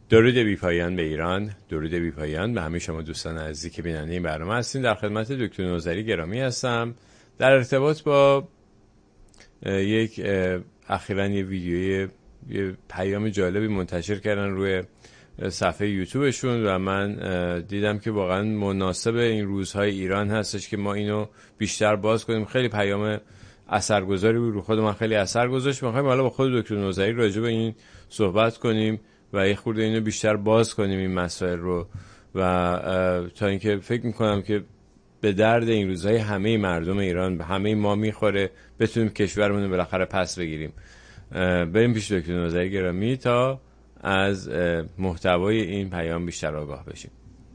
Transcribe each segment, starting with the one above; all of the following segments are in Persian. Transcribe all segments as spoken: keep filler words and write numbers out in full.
درود بی پایان به ایران، درود بی پایان به همه شما دوستان عزیزی که بیننده این برنامه هستین. در خدمت دکتر نوذری گرامی هستم در ارتباط با یک اخیراً یه ویدیوی یه پیام جالبی منتشر کردن روی صفحه یوتیوبشون و من دیدم که واقعا مناسب این روزهای ایران هستش که ما اینو بیشتر باز کنیم. خیلی پیام اثرگذاری رو خود من خیلی اثر گذاشت. می‌خوایم حالا با خود دکتر نوذری راجع به این صحبت کنیم و یه خورده اینو بیشتر باز کنیم این مسائل رو و تا اینکه فکر میکنم که به درد این روزهای همه مردم ایران به همه ما میخوره، بتونیم کشورمون رو بالاخره پس بگیریم. بریم پیش دکتر نوذری گرامی تا از محتوای این پیام بیشتر آگاه بشیم.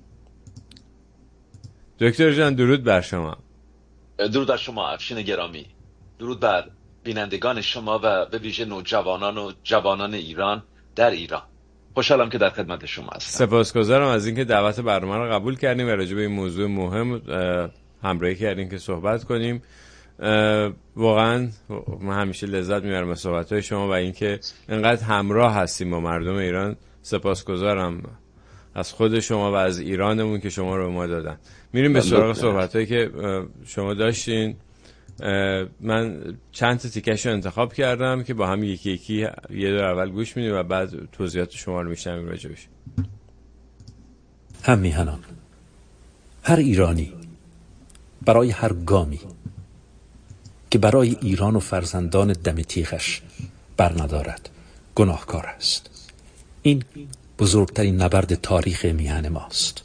دکتر جان درود بر شما. درود بر شما افشین گرامی، درود بر بینندگان شما و به ویژه نوجوانان و جوانان ایران در ایران. خوشحالم که در خدمت شما هستم. سپاسگزارم از اینکه دعوت برنامه رو قبول کردیم و راجع به این موضوع مهم همراهی کردیم که صحبت کنیم. واقعا من همیشه لذت میبرم از صحبت‌های شما و اینکه اینقدر همراه هستیم با مردم ایران. سپاسگزارم از خود شما و از ایرانمون که شما رو به ما دادن. میریم به سراغ صحبت‌هایی که شما داشتین. من چند تا تیکش رو انتخاب کردم که با هم یکی یکی یه دور اول گوش میدیم و بعد توضیحات شما رو میشنویم راجعش. هم میهنان، هر ایرانی برای هر گامی که برای ایران و فرزندان دم تیغش برندارد گناهکار است. این بزرگترین نبرد تاریخ میهن ماست.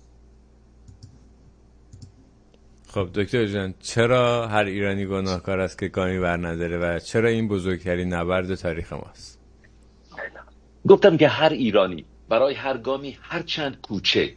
خب دکتر جان، چرا هر ایرانی گناهکار است که گامی برنداره و چرا این بزرگترین نبرد تاریخ ماست؟ گفتم که هر ایرانی برای هر گامی هر چند کوچک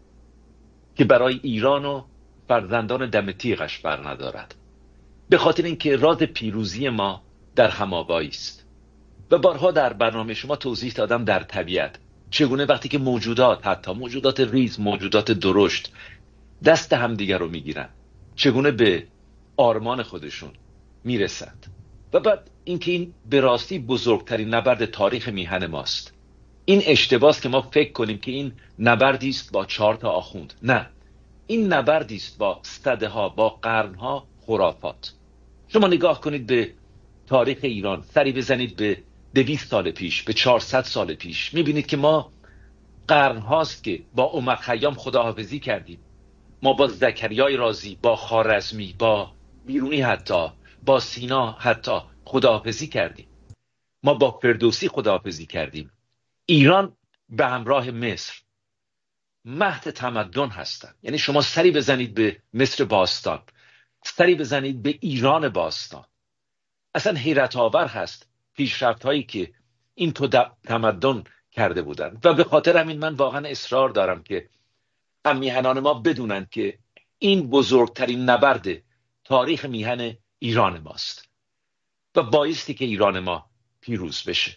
که برای ایران و فرزندان دم تیغش برندارد، به خاطر اینکه راز پیروزی ما در هم‌آوایی است. و بارها در برنامه شما توضیح دادم در طبیعت چگونه وقتی که موجودات، حتی موجودات ریز، موجودات درشت، دست همدیگر رو میگیرن چگونه به آرمان خودشون میرسند. و بعد اینکه این به راستی بزرگترین نبرد تاریخ میهن ماست. این اشتباهه که ما فکر کنیم که این نبردی است با چهار تا آخوند. نه، این نبردی است با صده ها، با قرن ها خرافات. شما نگاه کنید به تاریخ ایران، سری بزنید به دویست سال پیش، به چهارصد سال پیش، میبینید که ما قرن هاست که با عمر خیام خداحافظی کردیم. ما با زکریای رازی، با خوارزمی، با بیرونی، حتی با سینا حتی خداحافظی کردیم. ما با فردوسی خداحافظی کردیم. ایران به همراه مصر مهد تمدن هستن. یعنی شما سری بزنید به مصر باستان، سری بزنید به ایران باستان، اصلا حیرت آور هست پیشرفت هایی که این تو تمدن کرده بودن. و به خاطر همین من واقعا اصرار دارم که هم میهنان ما بدونن که این بزرگترین نبرد تاریخ میهن ایران ماست و بایستی که ایران ما پیروز بشه.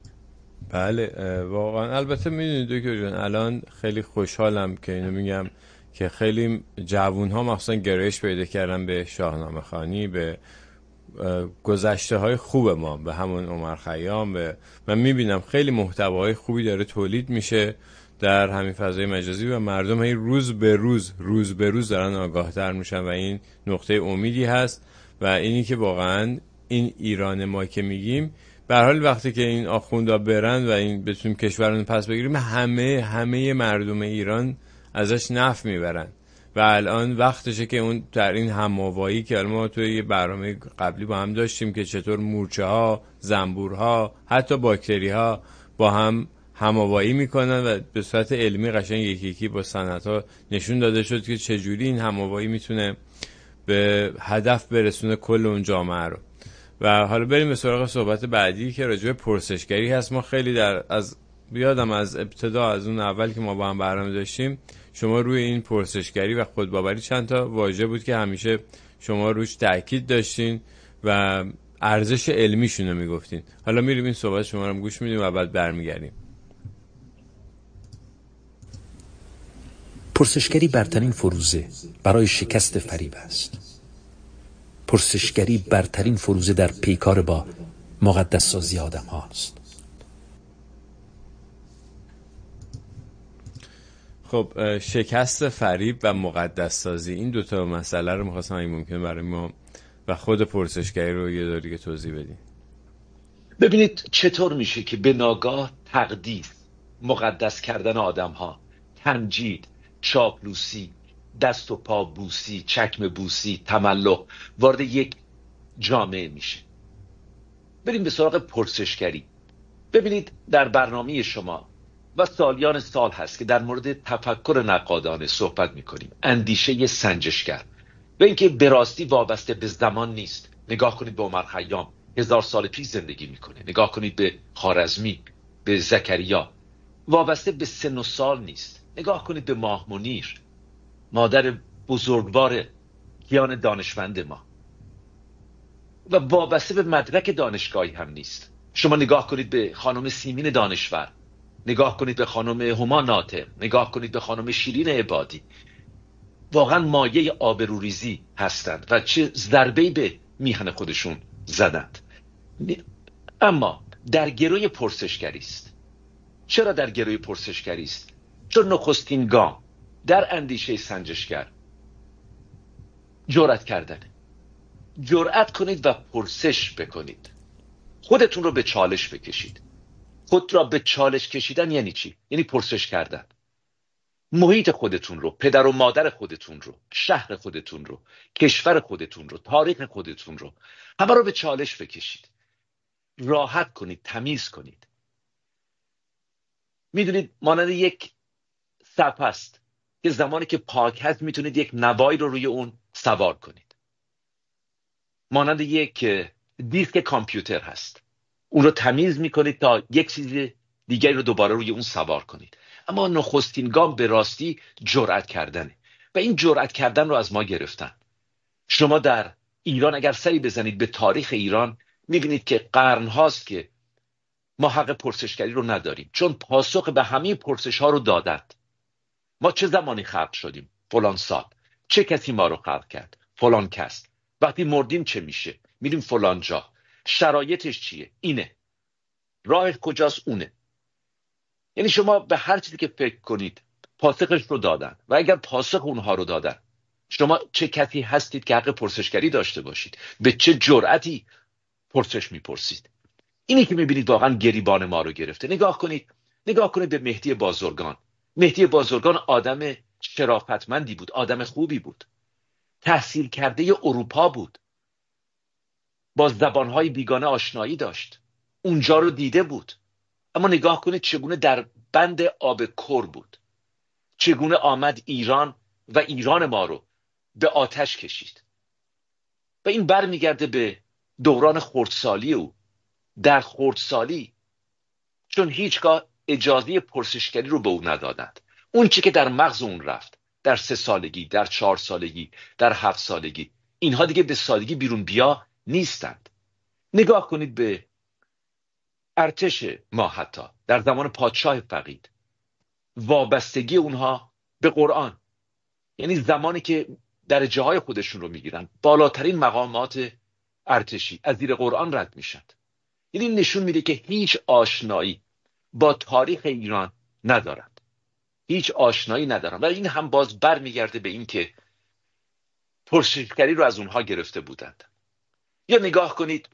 بله واقعا. البته میدونید دکتر جان، الان خیلی خوشحالم که اینو میگم که خیلی جوون ها مخصوصا گرایش پیدا کردن به شاهنامه خوانی، به گذشته های خوب ما، به همون عمر خیام. به من میبینم خیلی محتواهای خوبی داره تولید میشه در همین فضای مجازی و مردم هی روز به روز روز به روز دارن آگاهتر میشن و این نقطه امیدی هست. و اینی که واقعا این ایران ما که میگیم، به هر حال وقتی که این آخوندا برن و این بتونیم کشورمون پس بگیریم، همه همه مردم ایران ازش نفع میبرن. و الان وقتشه که اون در این هم‌آوایی که ما توی یه برنامه قبلی با هم داشتیم که چطور مورچه ها، زنبورها، حتی باکتری ها با هم هم‌آوایی میکنن و به صورت علمی قشنگ یکی یکی با سندها نشون داده شد که چجوری این هم‌آوایی میتونه به هدف برسونه کل اون جامعه رو. و حالا بریم به سراغ صحبت بعدی که راجع به پرسشگری هست. ما خیلی در از بیادم از ابتدا، از اون اول که ما با هم برنامه داشتیم، شما روی این پرسشگری و خودباوری چند تا واژه بود که همیشه شما روش تاکید داشتین و ارزش علمیشون رو میگفتین. حالا میریم این صحبت شما رو گوش میدیم و بعد برمیگردیم. پرسشگری برترین فروزه برای شکست فریب است. پرسشگری برترین فروزه در پیکار با مقدس سازی آدم هاست. خب شکست فریب و مقدس سازی، این دوتا مسئله رو میخواستم این ممکنه برای ما و خود پرسشگری رو یه دور دیگه توضیح بدین. ببینید چطور میشه که به ناگاه تقدیس، مقدس کردن آدم ها، تمجید، چاپلوسی، دست و پا بوسی، چکم بوسی، تملق وارد یک جامعه میشه. بریم به سراغ پرسشگری. ببینید در برنامه شما و سالیان سال هست که در مورد تفکر نقادانه صحبت میکنیم، اندیشه سنجشگر، و اینکه به راستی وابسته به زمان نیست. نگاه کنید به عمر خیام، هزار سال پیش زندگی میکنه. نگاه کنید به خوارزمی، به زکریا، وابسته به سن و سال نیست. نگاه کنید به ماه منیر، مادر بزرگوار کیان دانشمند ما، و وابسته به مدرک دانشگاهی هم نیست. شما نگاه کنید به خانم سیمین دانشور، نگاه کنید به خانم هما ناطق، نگاه کنید به خانم شیرین عبادی، واقعا مایه آبروریزی هستند و چه ضربه‌ای به میهن خودشون زدند. اما در گروی پرسشگری است. چرا در گروی پرسشگری است؟ چون نخستین گام در اندیشه سنجشگر جرأت کردنه. جرأت کنید و پرسش بکنید. خودتون رو به چالش بکشید. خود را به چالش کشیدن یعنی چی؟ یعنی پرسش کردن. محیط خودتون رو، پدر و مادر خودتون رو، شهر خودتون رو، کشور خودتون رو، تاریخ خودتون رو، همه رو به چالش بکشید. راحت کنید، تمیز کنید. میدونید مانند یک سپ است که زمانی که پاک هست میتونید یک نوایی رو روی اون سوار کنید. مانند یک دیسک کامپیوتر هست، اون رو تمیز میکنید تا یک چیز دیگری رو دوباره روی اون سوار کنید. اما نخستین گام به راستی جرأت کردنه و این جرأت کردن رو از ما گرفتن. شما در ایران اگر سری بزنید به تاریخ ایران میبینید که قرن هاست که ما حق پرسشگری رو نداریم، چون پاسخ به همه پرسش ها رو دادند. ما چه زمانی خلق شدیم؟ فلان سال. چه کسی ما رو خلق کرد؟ فلان کس. وقتی مردیم چه میشه؟ میریم فلان جا. شرایطش چیه؟ اینه. راه کجاست؟ اونه. یعنی شما به هر چیزی که فکر کنید پاسخش رو دادن، و اگر پاسخ اونها رو دادن، شما چه کسی هستید که حق پرسشگری داشته باشید؟ به چه جرأتی پرسش میپرسید؟ اینی که میبینید واقعا گریبان ما رو گرفته. نگاه کنید نگاه کنید به مهدی بازرگان. مهدی بازرگان آدم شرافتمندی بود، آدم خوبی بود، تحصیل کرده اروپا بود، با زبانهای بیگانه آشنایی داشت، اونجا رو دیده بود. اما نگاه کنید چگونه در بند آب کر بود، چگونه آمد ایران و ایران ما رو به آتش کشید. و این برمیگرده به دوران خردسالی او. در خردسالی چون هیچگاه اجازه پرسشگری رو به او ندادند، اون چی که در مغز اون رفت در سه سالگی، در چهار سالگی، در هفت سالگی، اینها دیگه به سادگی بیرون بیا نیستند. نگاه کنید به ارتش ما، حتی در زمان پادشاه فقید، وابستگی اونها به قرآن، یعنی زمانی که درجه های خودشون رو میگیرن، بالاترین مقامات ارتشی از زیر قرآن رد میشن. یعنی نشون میده که هیچ آشنایی با تاریخ ایران ندارند، هیچ آشنایی ندارند. و این هم باز بر میگرده به این که پرسشگری رو از اونها گرفته بودند. یا نگاه کنید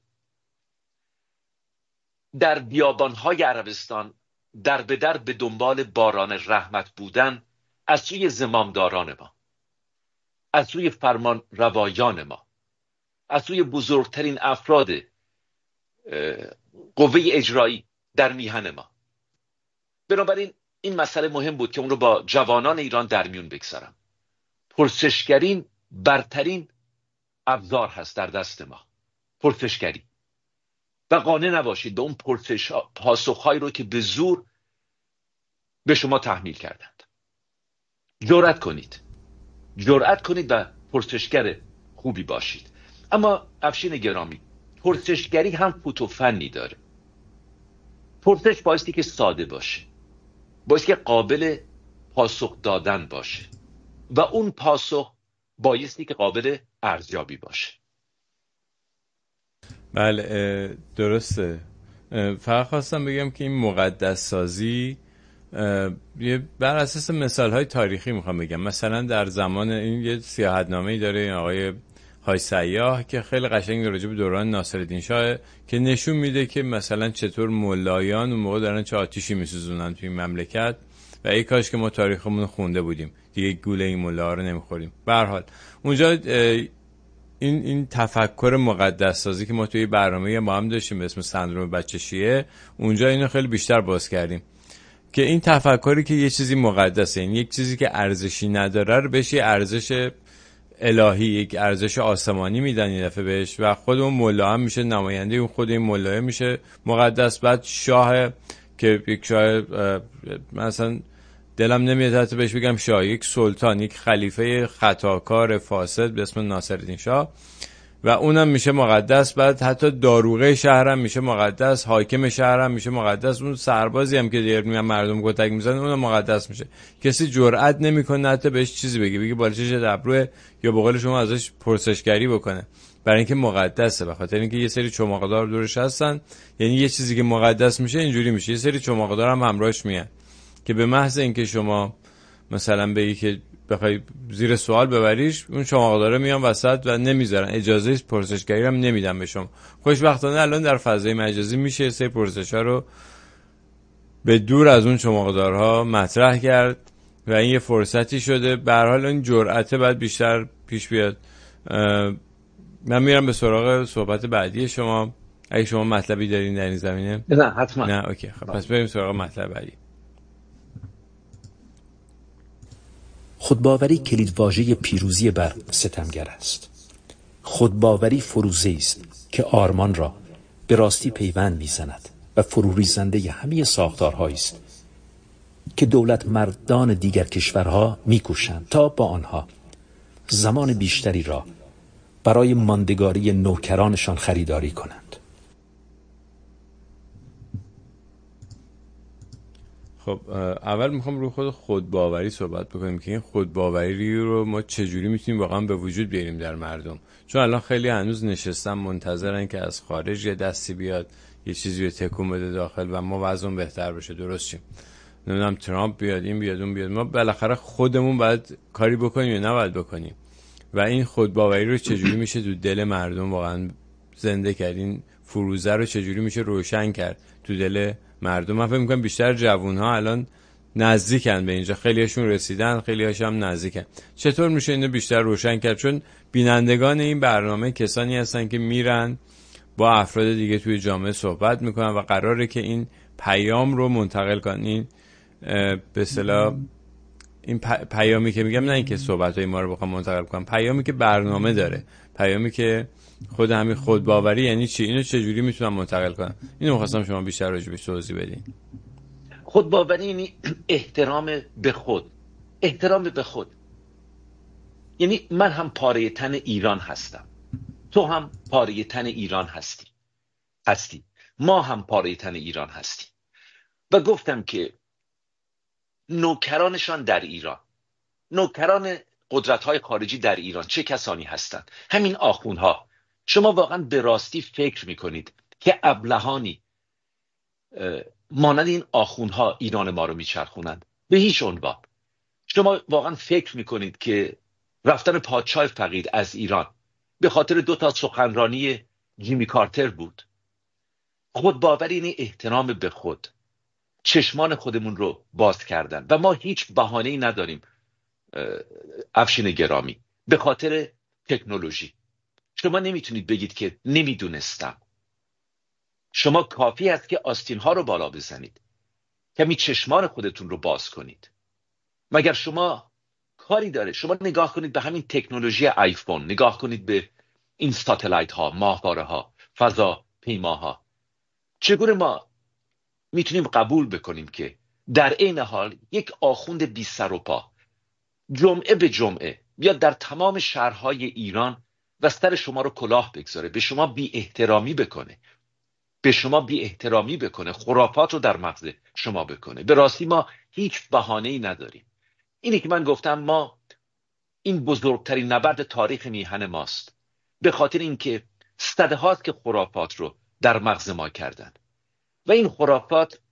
در بیابانهای عربستان در به در به دنبال باران رحمت بودن از سوی زمامداران ما، از سوی فرمان روایان ما، از سوی بزرگترین افراد قوه اجرایی در میهن ما. بنابراین این مسئله مهم بود که اون رو با جوانان ایران در میون بگذارم. پرسشگری برترین ابزار هست در دست ما، پرسشگری. و قانع نباشید به اون پرسش پاسخهایی رو که به زور به شما تحمیل کردند. جرأت کنید جرأت کنید و پرسشگر خوبی باشید. اما افشین گرامی، پرسشگری هم فوت و فنی داره. پرسش بایستی که ساده باشه، بایستی که قابل پاسخ دادن باشه، و اون پاسخ بایستی که قابل ارزیابی باشه. بله درسته. فقط خواستم بگم که این مقدس سازی یه بر اساس مثال‌های تاریخی میخوام بگم. مثلا در زمان این یه سیاحتنامه‌ای داره این آقای های سیاح که خیلی قشنگ راجع به دوران ناصرالدین شاه که نشون میده که مثلا چطور ملایان اون موقع دارن چه آتیشی میسوزونن توی این مملکت و ای کاش که ما تاریخمون خونده بودیم دیگه گوله این ملا رو نمیخوریم. به هر حال اونجا این این تفکر مقدس سازی که ما توی برنامه ما هم داشتیم به اسم سندروم بچه شیعه، اونجا اینو خیلی بیشتر باز کردیم که این تفکری که یه چیزی مقدسه، این یک چیزی که ارزشی نداره رو بهش یه ارزش الهی، یک ارزش آسمانی میدن این دفعه بهش و خود اون ملا هم میشه نماینده اون، خود این ملا میشه مقدس. بعد شاه که یک شاه مثلا دلم نمیاد حتی بهش بگم شاه، یک سلطان، یک خلیفه خطاکار فاسد به اسم ناصرالدین شاه و اونم میشه مقدس. بعد حتی داروغه شهرم میشه مقدس، حاکم شهرم میشه مقدس، اون سربازی هم که دیگه میگن مردم کتک میزنن اونم مقدس میشه. کسی جرئت نمیکنه حتی بهش چیزی بگه، بگه بالشش ابروه یا به قول شما ازش پرسشگری بکنه، برای اینکه مقدسه. به خاطر اینکه یه سری چماقدار دورش هستن، یعنی یه چیزی که مقدس میشه اینجوری میشه. یه سری چماقدار هم همراهش میان که به محض اینکه شما مثلا بگی که بخوای زیر سوال ببریش، اون چماقدارا میان وسط و نمیذارن، اجازه پرسشگری هم نمیدن به شما. خوشبختانه الان در فضای مجازی میشه سه پرسشا رو به دور از اون چماقدارها مطرح کرد و این یه فرصتی شده. به هر حال این جرأت بعد بیشتر پیش بیاد. من میرم به سراغ صحبت بعدی شما اگه شما مطلبی دارین در این زمینه. نه حتما. نه اوکی، خب پس بریم سراغ مطلب بعدی. خودباوری کلیدواژه پیروزی بر ستمگر است. خودباوری فروزه است که آرمان را به راستی پیوند میزند و فروریزنده همه ساختارهایی است که دولت مردان دیگر کشورها میکوشند تا با آنها زمان بیشتری را برای ماندگاری نوکرانشان خریداری کنند. خب اول میخوام روی خود خودباوری صحبت بکنیم که این خودباوری رو ما چجوری میتونیم واقعا به وجود بیاریم در مردم، چون الان خیلی هنوز نشستن منتظرن که از خارج یه دستی بیاد یه چیزی رو تکون بده داخل و ما وضعمون بهتر بشه، درست شیم. نمیدونم ترامپ بیاد، این بیاد، اون بیاد، ما بالاخره خودمون باید کاری بکنیم یا نباید بکنیم و این خودباوری رو چجوری میشه تو دل مردم واقعا زنده کرد، این فروزه رو چجوری میشه روشن کرد تو دل مردم. من فکر می‌کنم بیشتر جوان‌ها الان نزدیکن به اینجا، خیلی‌هاشون رسیدن، خیلی‌هاشون هم نزدیکن. چطور میشه اینو بیشتر روشن کرد؟ چون بینندگان این برنامه کسانی هستن که میرن با افراد دیگه توی جامعه صحبت میکنن و قراره که این پیام رو منتقل کنن. این به اصطلاح این پیامی که میگم، نه اینکه صحبت‌های ما رو بخوام منتقل کنم، پیامی که برنامه داره، پیامی که خود همین خودباوری یعنی چی، اینو چجوری میتونم منتقل کنم؟ اینو می‌خواستم شما بیشتر راجع بهش توضیح بدین. خودباوری یعنی احترام به خود، احترام به خود. یعنی من هم پاره تن ایران هستم، تو هم پاره تن ایران هستی هستی ما هم پاره تن ایران هستیم. و گفتم که نوکرانشان در ایران، نوکران قدرت‌های خارجی در ایران چه کسانی هستند؟ همین آخوندها. شما واقعا به راستی فکر میکنید که ابلهانی مانند این آخوندها ایران ما رو میچرخونند؟ به هیچ عنوان. شما واقعا فکر میکنید که رفتن پادشاه فقید از ایران به خاطر دو تا سخنرانی جیمی کارتر بود؟ خودباوری یعنی احترام به خود، چشمان خودمون رو باز کردن و ما هیچ بهانه‌ای نداریم افشین گرامی به خاطر تکنولوژی. شما نمیتونید بگید که نمیدونستم. شما کافی است که آستین ها رو بالا بزنید، کمی چشمان خودتون رو باز کنید. مگر شما کاری داره؟ شما نگاه کنید به همین تکنولوژی آیفون، نگاه کنید به این ساتلایت ها، ماهواره ها، فضا پیماها. چگونه ما میتونیم قبول بکنیم که در عین حال یک آخوند بی سر و پا جمعه به جمعه بیاد در تمام شهرهای ایران و سر شما رو کلاه بگذاره، به شما بی احترامی بکنه، به شما بی احترامی بکنه، خرافات رو در مغز شما بکنه؟ به راستی ما هیچ بهانه‌ای نداریم. اینی که من گفتم، ما این بزرگترین نبرد تاریخ میهن ماست، به خاطر اینکه صده هاست که خرافات رو در مغز ما کردن و این خرافات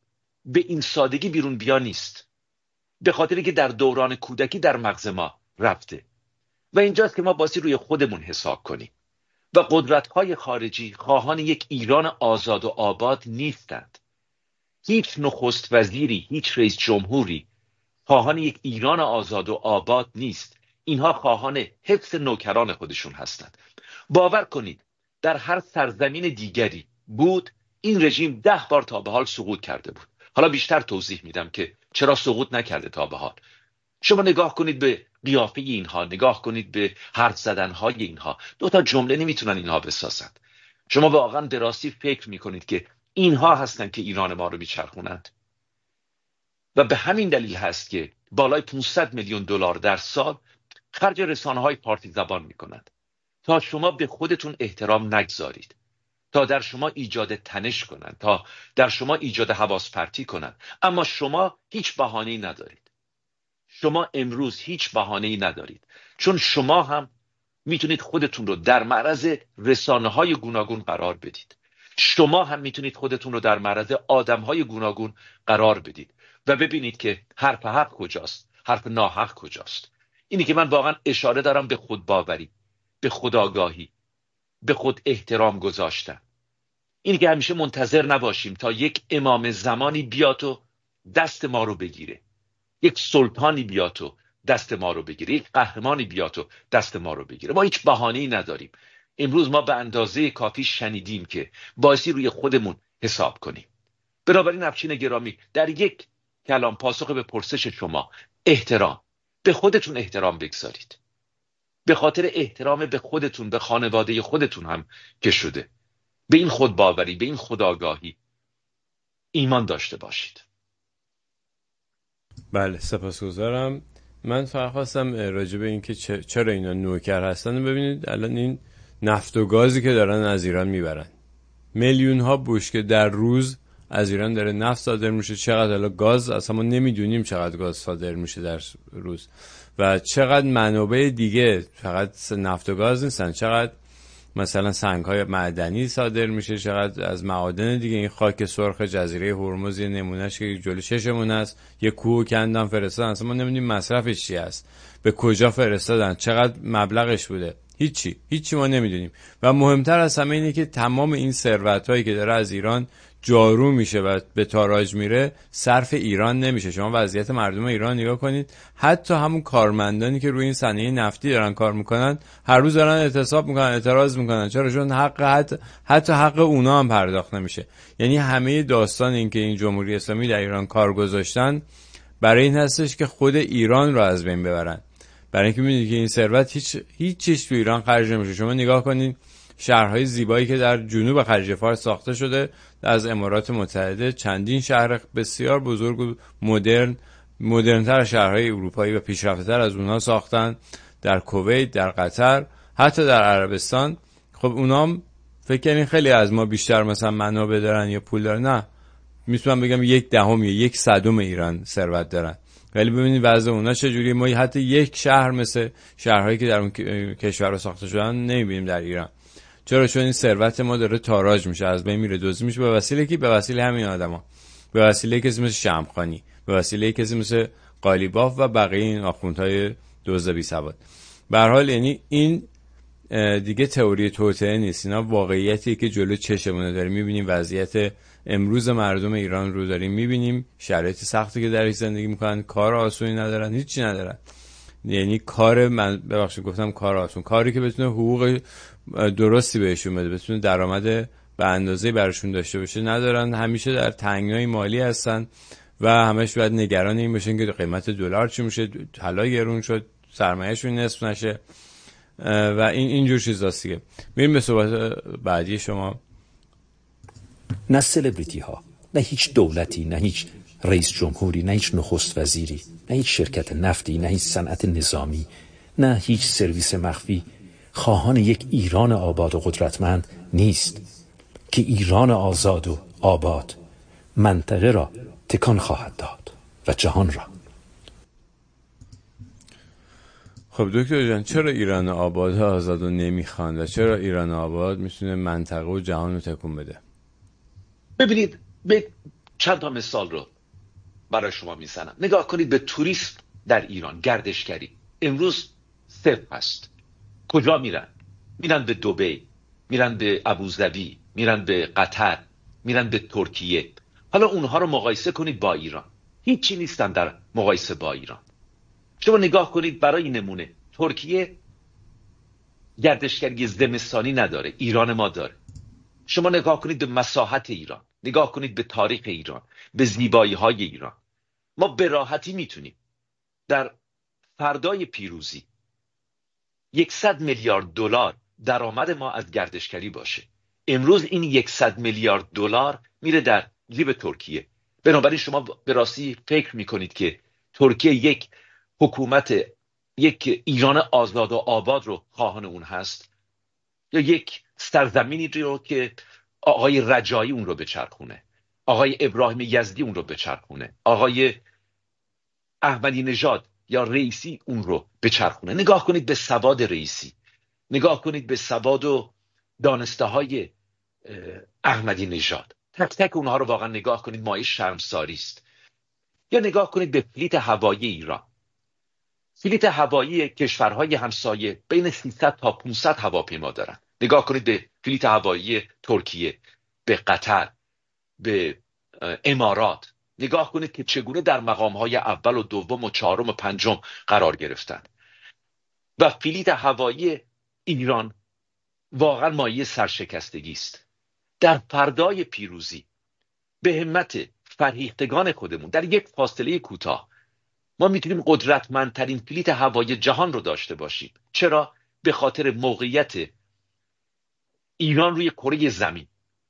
به این سادگی بیرون بیا نیست، به خاطری که در دوران کودکی در مغز ما رفته و اینجاست که ما باسی روی خودمون حساب کنیم. و قدرت‌های خارجی خواهان یک ایران آزاد و آباد نیستند. هیچ نخست وزیری، هیچ رئیس جمهوری خواهان یک ایران آزاد و آباد نیست. اینها خواهان حفظ نوکران خودشون هستند. باور کنید در هر سرزمین دیگری بود این رژیم ده بار تا به حال سقوط کرده بود. حالا بیشتر توضیح میدم که چرا سقوط نکرده تا به حال. شما نگاه کنید به قیافه اینها، نگاه کنید به حرف زدنهای اینها. دو تا جمله نمیتونن اینها بسازند. شما واقعا به راستی فکر میکنید که اینها هستند که ایران ما رو میچرخونند؟ و به همین دلیل هست که بالای پانصد میلیون دلار در سال خرج رسانه‌های پارتی زبان میکنند تا شما به خودتون احترام نگذارید، تا در شما ایجاد تنش کنند، تا در شما ایجاد حواس پرتی کنند. اما شما هیچ بهانه‌ای ندارید. شما امروز هیچ بهانه‌ای ندارید، چون شما هم میتونید خودتون رو در معرض رسانه‌های گوناگون قرار بدید. شما هم میتونید خودتون رو در معرض آدم‌های گوناگون قرار بدید و ببینید که حرف حق کجاست، حرف ناحق کجاست. اینی که من واقعا اشاره دارم به خودباوری، به خودآگاهی، به خود احترام گذاشتن. اینی که همیشه منتظر نباشیم تا یک امام زمانی بیاد و دست ما رو بگیره، یک سلطانی بیاد و دست ما رو بگیره، یک قهرمانی بیاد و دست ما رو بگیره. ما هیچ بهانه‌ای نداریم. امروز ما به اندازه کافی شنیدیم که باعثی روی خودمون حساب کنیم. بنابراین افشین گرامی، در یک کلام پاسخ به پرسش شما، احترام، به خودتون احترام بگذارید. به خاطر احترام به خودتون، به خانواده خودتون هم که شده، به این خودباوری، به این خودآگاهی ایمان داشته باشید. بله، سپاسگزارم. من فقط خواستم راجع به این که چرا اینا نوکر هستن ببینید. الان این نفت و گازی که دارن از ایران میبرن، میلیون ها بشکه در روز از ایران داره نفت صادر میشه. چقدر الان گاز اصلا ما نمیدونیم چقدر گاز صادر میشه در روز و چقدر منابع دیگه، فقط نفت و گاز نیستن، چقدر مثلا سنگ‌های معدنی صادر میشه، چقدر از معادن دیگه. این خاک سرخ جزیره هرمز یه نمونهش که جلوی چشمون هست، یه کوه کندن فرستادن، اصلا ما نمیدونیم مصرفش چی است، به کجا فرستادن، چقدر مبلغش بوده، هیچی هیچی ما نمیدونیم. و مهمتر از همه اینه که تمام این ثروتایی که داره از ایران جارو میشه و به تاراج میره صرف ایران نمیشه. شما وضعیت مردم ایران نگاه کنید، حتی همون کارمندانی که روی این صنایع نفتی دارن کار میکنن هر روز دارن اعتصاب میکنن، اعتراض میکنن. چرا؟ چون حق حتی, حتی حق اونا هم پرداخت نمیشه. یعنی همه داستان این که این جمهوری اسلامی در ایران کار گذاشتن برای این هستش که خود ایران رو از بین ببرن، برای اینکه میبینید که این ثروت هیچ هیچ چیز تو ایران خرج نمیشه. شما نگاه کنید شهرهای زیبایی که در جنوب خلیج فارس ساخته شده از امارات متحده، چندین شهر بسیار بزرگ و مدرن، مدرن‌تر شهرهای اروپایی و پیشرفته‌تر از اونها ساختن، در کویت، در قطر، حتی در عربستان. خب اونام فکر کنین خیلی از ما بیشتر مثلا منابع دارن یا پول دارن؟ نه، میتونم بگم یک دهم یا یک صدم ایران ثروت دارن. ولی ببینید وضع اونا چجوریه. ما حتی یک شهر مثل شهرهایی که در اون کشور ساخته شدن نمیبینیم در ایران. چرا؟ چون این ثروت ما داره تاراج میشه، از بین میره، دزدی میشه. به وسیله کی؟ به وسیله همین آدما، به وسیله کسی مثل شمخانی، به وسیله کسی مثل قالیباف و بقیه این آخوندهای دزد بی سواد. به هر حال یعنی این دیگه تئوری توطئه نیست، اینا واقعیتیه که جلو چشمونه داریم میبینیم. وضعیت امروز مردم ایران رو داریم میبینیم، شرایط سختی که درش زندگی میکنن، کار آسونی ندارن، هیچی ندارن. یعنی کار، من ببخشید گفتم کار آسون، کاری که بتونه حقوق درستی بهشون بده، بتونه درآمد به اندازه براشون داشته باشه ندارن. همیشه در تنگنای مالی هستن و همش باید نگران این باشن که قیمت دلار چی میشه، طلا گرون شد، سرمایه‌شون نصف نشه و این اینجور چیزاست دیگه. میریم به صحبت بعدی شما. نه سلبریتی ها، نه هیچ دولتی، نه هیچ رئیس جمهوری، نه هیچ نخست وزیری، نه هیچ شرکت نفتی، نه هیچ صنعت نظامی، نه هیچ سرویس مخفی خواهان یک ایران آباد و قدرتمند نیست که ایران آزاد و آباد منطقه را تکان خواهد داد و جهان را. خب دکتر جان، چرا ایران آباد آزاد رو نمیخوان و چرا ایران آباد میتونه منطقه و جهان رو تکون بده؟ ببینید، به چند تا مثال رو برای شما میزنم. نگاه کنید به توریسم در ایران، گردشگری امروز صفر هست. کجا میرن؟ میرن به دبی، میرن به ابوظبی، میرن به قطر، میرن به ترکیه. حالا اونها رو مقایسه کنید با ایران، هیچی نیستن در مقایسه با ایران. شما نگاه کنید برای نمونه، ترکیه گردشگری زمستانی نداره، ایران ما داره. شما نگاه کنید به مساحت ایران، نگاه کنید به تاریخ ایران، به زیبایی های ایران. ما به راحتی میتونیم در فردای پیروزی یکصد میلیارد دلار درآمد ما از گردشگری باشه. امروز این صد میلیارد دلار میره در جیب ترکیه. بنابراین شما به راستی فکر میکنید که ترکیه یک حکومت، یک ایران آزاد و آباد رو خواهان اون هست، یا یک سرزمینی رو که آقای رجایی اون رو بچرخونه، آقای ابراهیم یزدی اون رو بچرخونه، آقای احمدی نژاد یا رئیسی اون رو بچرخونه؟ نگاه کنید به سواد رئیسی، نگاه کنید به سواد و دانسته های احمدی نژاد، تک تک اونها رو واقعا نگاه کنید، مایه شرمساری است. یا نگاه کنید به فلیت هوایی ایران. فلیت هوایی کشورهای همسایه بین سیصد تا پانصد هواپیما دارن. نگاه کنید به فلیت هوایی ترکیه، به قطر، به امارات. نگاه کنید که چگونه در مقامهای اول و دوم و چهارم و پنجم قرار گرفتن. و فلیت هوایی ایران واقعا مایه سرشکستگی است. در فردای پیروزی به همت فرهیختگان خودمون در یک فاصله کوتاه ما میتونیم قدرتمندترین فلیت هوایی جهان رو داشته باشیم. چرا؟ به خاطر موقعیت ایران روی کره زمین.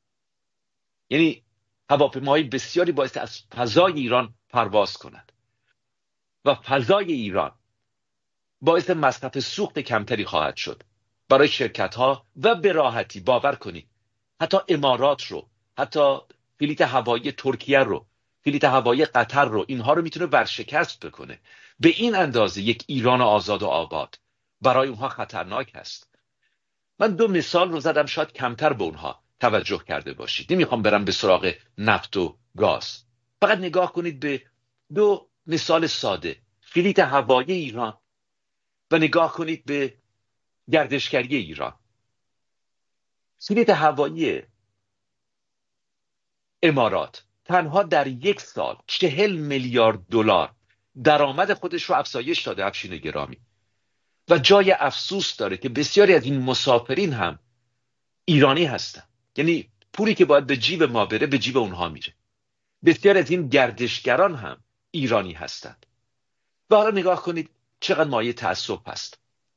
یعنی هواپیماهای بسیاری باعث از فضای ایران پرواز کنند و فضای ایران باعث مصرف سوخت کمتری خواهد شد برای شرکت ها. و به راحتی باور کنید حتی امارات رو، حتی فلیت هوایی ترکیه رو، فلیت هوایی قطر رو، اینها رو میتونه ورشکست بکنه. به این اندازه یک ایران آزاد و آباد برای اونها خطرناک هست. من دو مثال رو زدم، شاید کمتر به اونها توجه کرده باشید. نمیخوام برم به سراغ نفت و گاز. فقط نگاه کنید به دو مثال ساده، فلیت هوایی ایران و نگاه کنید به گردشگری ایران. فلیت هوایی امارات تنها در یک سال چهل میلیارد دلار درآمد خودش رو افزایش داده. افشین گرامی، و جای افسوس داره که بسیاری از این مسافرین هم ایرانی هستن. یعنی پولی که باید به جیب ما بره به جیب اونها میره. بسیاری از این گردشگران هم ایرانی هستند. و حالا نگاه کنید چقدر مایه تأسف هست.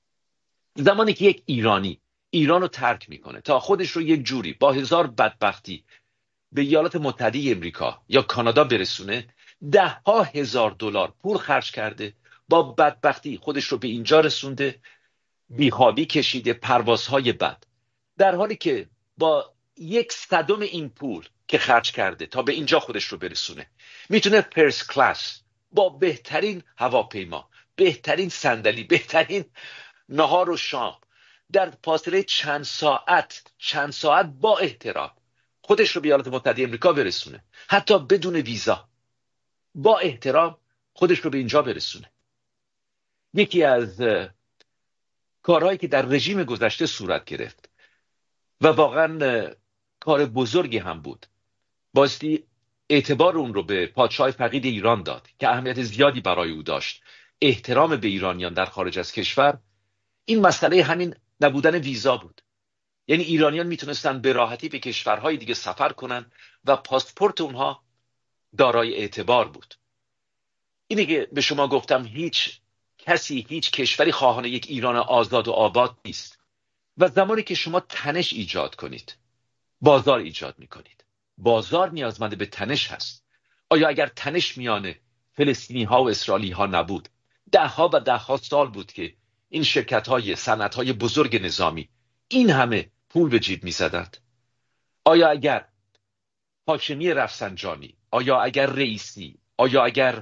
زمانی که یک ایرانی ایران رو ترک میکنه تا خودش رو یک جوری با هزار بدبختی به ایالات متحده امریکا یا کانادا برسونه، ده ها هزار دلار پول خرج کرده، با بدبختی خودش رو به اینجا رسونده، بیخوابی کشیده، پروازهای بد، در حالی که با یک صدم این پول که خرج کرده تا به اینجا خودش رو برسونه میتونه فرست کلاس با بهترین هواپیما، بهترین صندلی، بهترین نهار و شام در فاصله چند ساعت چند ساعت با احترام خودش رو به ایالات متحده امریکا برسونه، حتی بدون ویزا، با احترام خودش رو به اینجا برسونه. یکی از کارهایی که در رژیم گذشته صورت گرفت و واقعا کار بزرگی هم بود، بایستی اعتبار اون رو به پادشاه فقید ایران داد که اهمیت زیادی برای او داشت، احترام به ایرانیان در خارج از کشور. این مسئله همین نبودن ویزا بود. یعنی ایرانیان میتونستن به راحتی به کشورهای دیگه سفر کنن و پاسپورت اونها دارای اعتبار بود. اینه که به شما گفتم هیچ کسی، هیچ کشوری خواهان یک ایران آزاد و آباد نیست. و زمانی که شما تنش ایجاد کنید، بازار ایجاد میکنید. بازار نیازمند به تنش هست. آیا اگر تنش میان فلسطینی ها و اسرائیلی ها نبود، ده ها و ده ها سال بود که این شرکت های صنعت های بزرگ نظامی این همه پول به جیب میزدند؟ آیا اگر هاشمی رفسنجانی، آیا اگر رئیسی، آیا اگر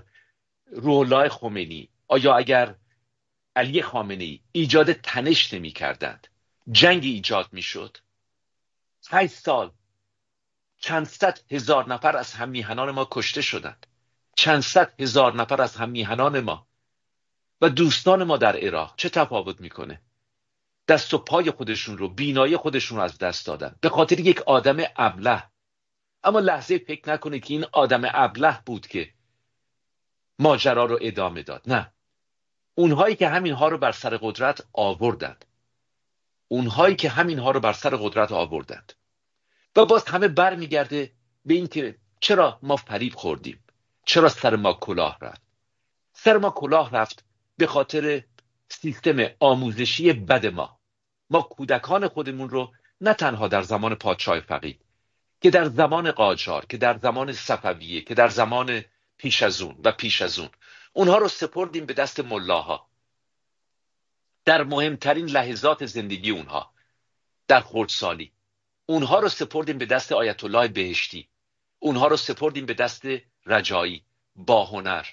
روح خمینی، آیا اگر علی خامنه‌ای ایجاد تنش نمی کردند، جنگ ایجاد می شد؟ هشت سال چند صد هزار نفر از هم میهنان ما کشته شدند. چند صد هزار نفر از هم میهنان ما و دوستان ما در عراق چه تفاوت میکنه؟ دست و پای خودشون رو، بینایی خودشون رو از دست دادن به خاطر یک آدم ابله. اما لحظه فکر نکنید که این آدم ابله بود که ماجرا رو ادامه داد. نه، اونهایی که همینها رو بر سر قدرت آوردند اونهایی که همینها رو بر سر قدرت آوردند و باز همه بر میگرده به این که چرا ما فریب خوردیم، چرا سر ما کلاه رفت. سر ما کلاه رفت به خاطر سیستم آموزشی بد ما. ما کودکان خودمون رو نه تنها در زمان پادشاه فقید، که در زمان قاجار، که در زمان صفویه، که در زمان پیش از اون و پیش از اون، اونها رو سپردیم به دست ملاها. در مهمترین لحظات زندگی اونها، در خردسالی، اونها رو سپردیم به دست آیت الله بهشتی، اونها رو سپردیم به دست رجایی، باهنر،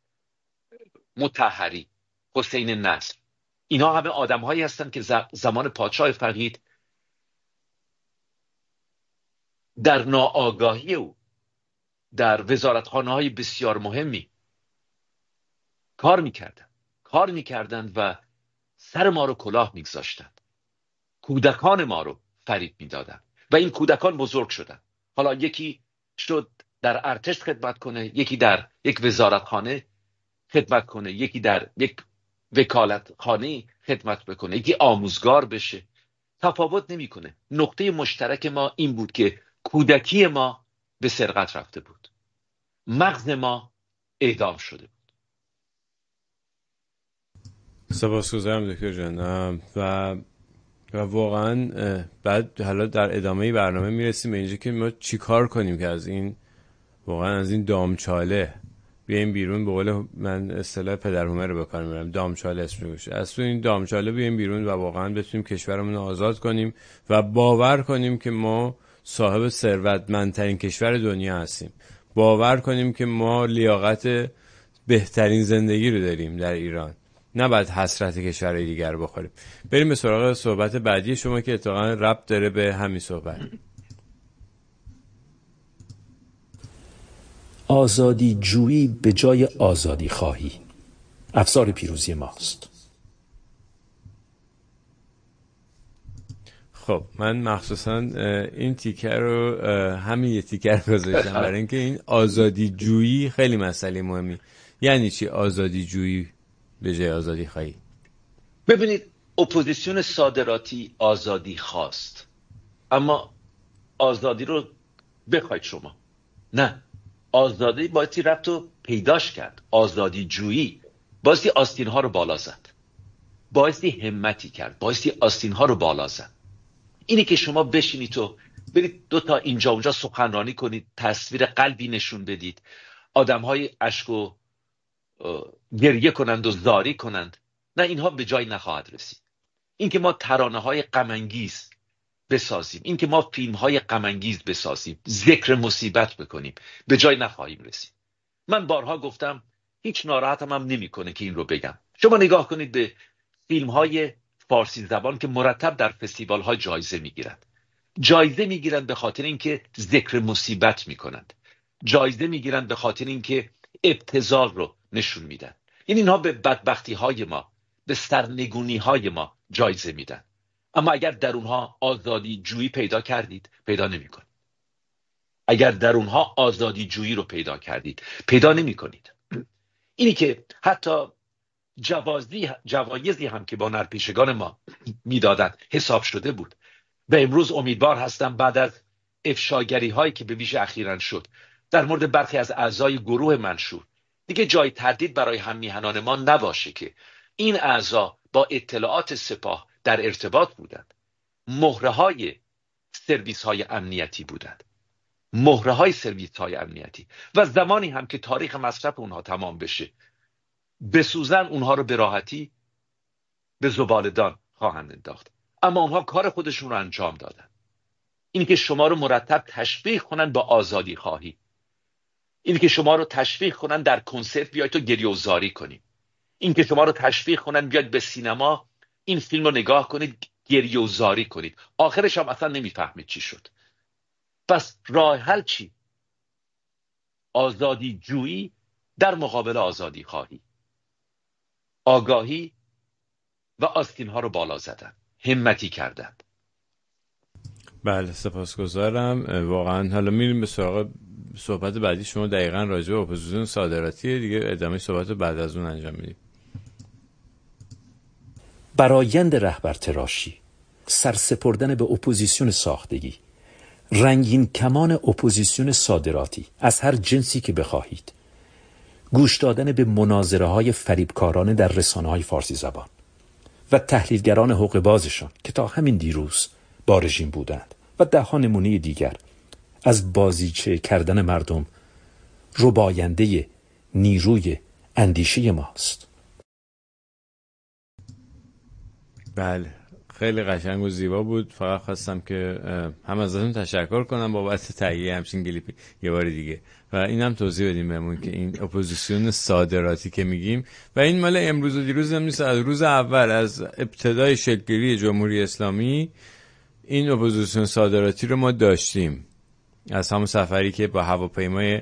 مطهری، حسین نصر. اینا همه آدم هایی هستند که زمان پادشاه فقید در ناآگاهی او در وزارتخانه های بسیار مهمی کار میکردن کار میکردند و سر ما رو کلاه میگذاشتند. کودکان ما رو فریب میدادند و این کودکان بزرگ شدن. حالا یکی شد در ارتش خدمت کنه، یکی در یک وزارتخانه خدمت کنه، یکی در یک وکالت خانه خدمت بکنه، یکی آموزگار بشه. تفاوت نمیکنه. نقطه مشترک ما این بود که کودکی ما به سرقت رفته بود، مغز ما اعدام شده بود. سپاسگزارم دکتر جان. و و واقعا بعد حالا در ادامه برنامه میرسیم به اینجا که ما چی کار کنیم که از این واقعا از این دامچاله بیایم بیرون. به قول من اصطلاح پدر هومر رو به کار میبرم، دامچاله اسمش میشه. از تو این دامچاله بیایم بیرون و واقعا بتونیم کشورمون رو آزاد کنیم و باور کنیم که ما صاحب ثروتمندترین کشور دنیا هستیم. باور کنیم که ما لیاقت بهترین زندگی رو داریم در ایران، نه بعد حسرت کشورهای دیگر بخوریم. بریم به سراغ صحبت بعدی شما که اتفاقا ربط داره به همین صحبت. آزادی جویی به جای آزادی خواهی افزار پیروزی ماست. خب من مخصوصا این تیکر رو همین یه تیکر گذاشتم برای اینکه این آزادی جویی خیلی مسئله مهمی. یعنی چی آزادی جویی به جای آزادی خواهی؟ ببینید، اپوزیسیون صادراتی آزادی خواست، اما آزادی رو بخواید شما. نه، آزادی بایستی رفت و پیداش کرد. آزادی جویی بایستی آستین ها رو بالا زد، بایستی همتی کرد، بایستی آستین ها رو بالا زد. اینی که شما بشینید و برید دو تا اینجا اونجا سخنرانی کنید، تصویر قلبی نشون بدید، آدم های اشک و گریه کنند و زاری کنند، نه، اینها به جای نخواهد رسید. این که ما ترانه های غم انگیز بسازیم، این که ما فیلم های غم انگیز بسازیم، ذکر مصیبت بکنیم، به جای نخواهیم رسید. من بارها گفتم، هیچ ناراحتم هم نمیکنه که این رو بگم. شما نگاه کنید به فیلم های فارسی زبان که مرتب در فستیوال ها جایزه میگیرند. جایزه میگیرند به خاطر اینکه ذکر مصیبت میکنند. جایزه میگیرند به خاطر اینکه ابتذال رو نشون میدن. یعنی اینها به بدبختی های ما، به سرنگونی های ما جایزه میدن. اما اگر در اونها آزادی جویی پیدا کردید، پیدا نمی کنید. اگر در اونها آزادی جویی رو پیدا کردید، پیدا نمی کنید. اینی که حتی جوازی جوایزی هم که با نرپیشگان ما میدادند حساب شده بود و امروز امیدوار هستم بعد از افشاگری هایی که به ویژه اخیراً شد در مورد برخی از اعضای گروه منشور، دیگه جای تردید برای هم میهنان ما نباشه که این اعضا با اطلاعات سپاه در ارتباط بودند. مهره های سرویس های امنیتی بودند. مهره های سرویس های امنیتی و زمانی هم که تاریخ مصرف اونها تمام بشه، بسوزن، اونها رو به راحتی به زباله‌دان خواهند انداخت. اما اونها کار خودشون رو انجام دادن. این که شما رو مرتب تشویق کنن با آزادی خواهی، این که شما رو تشویق کنن در کنسرت بیاید تو گریه و زاری کنید، این که شما رو تشویق کنن بیاید به سینما این فیلم رو نگاه کنید گریه و زاری کنید، آخرش هم اصلا نمیفهمید چی شد. پس راه حل چی؟ آزادی جویی در مقابل آزادی خواهی، آگاهی و آستین ها رو بالا زدن، همتی کردن. بله سپاسگزارم. واقعا حالا میریم به سراغ صحبت بعدی. شما دقیقاً راجع به اپوزیسیون صادراتی دیگه ادامه صحبت بعد از اون انجام میدیم. برآیند رهبر تراشی، سرسپردن به اپوزیسیون ساختگی، رنگین کمان اپوزیسیون صادراتی از هر جنسی که بخواهید، گوش دادن به مناظره های فریبکارانه در رسانه های فارسی زبان و تحلیلگران حقوق‌بازشان که تا همین دیروز با رژیم بودند و ده ها نمونه دیگر از بازیچه کردن مردم رباینده نیروی اندیشه ماست. بله خیلی قشنگ و زیبا بود. فقط خواستم که هم ازتون تشکر کنم بابت تهیه همچین کلیپی یه بار دیگه و اینم توضیح بدیم بهمون که این اپوزیسیون صادراتی که میگیم و این مال امروز و دیروز هم نیست، از روز اول از ابتدای شکل‌گیری جمهوری اسلامی این اپوزیسیون صادراتی رو ما داشتیم. از همون سفری که با هواپیمای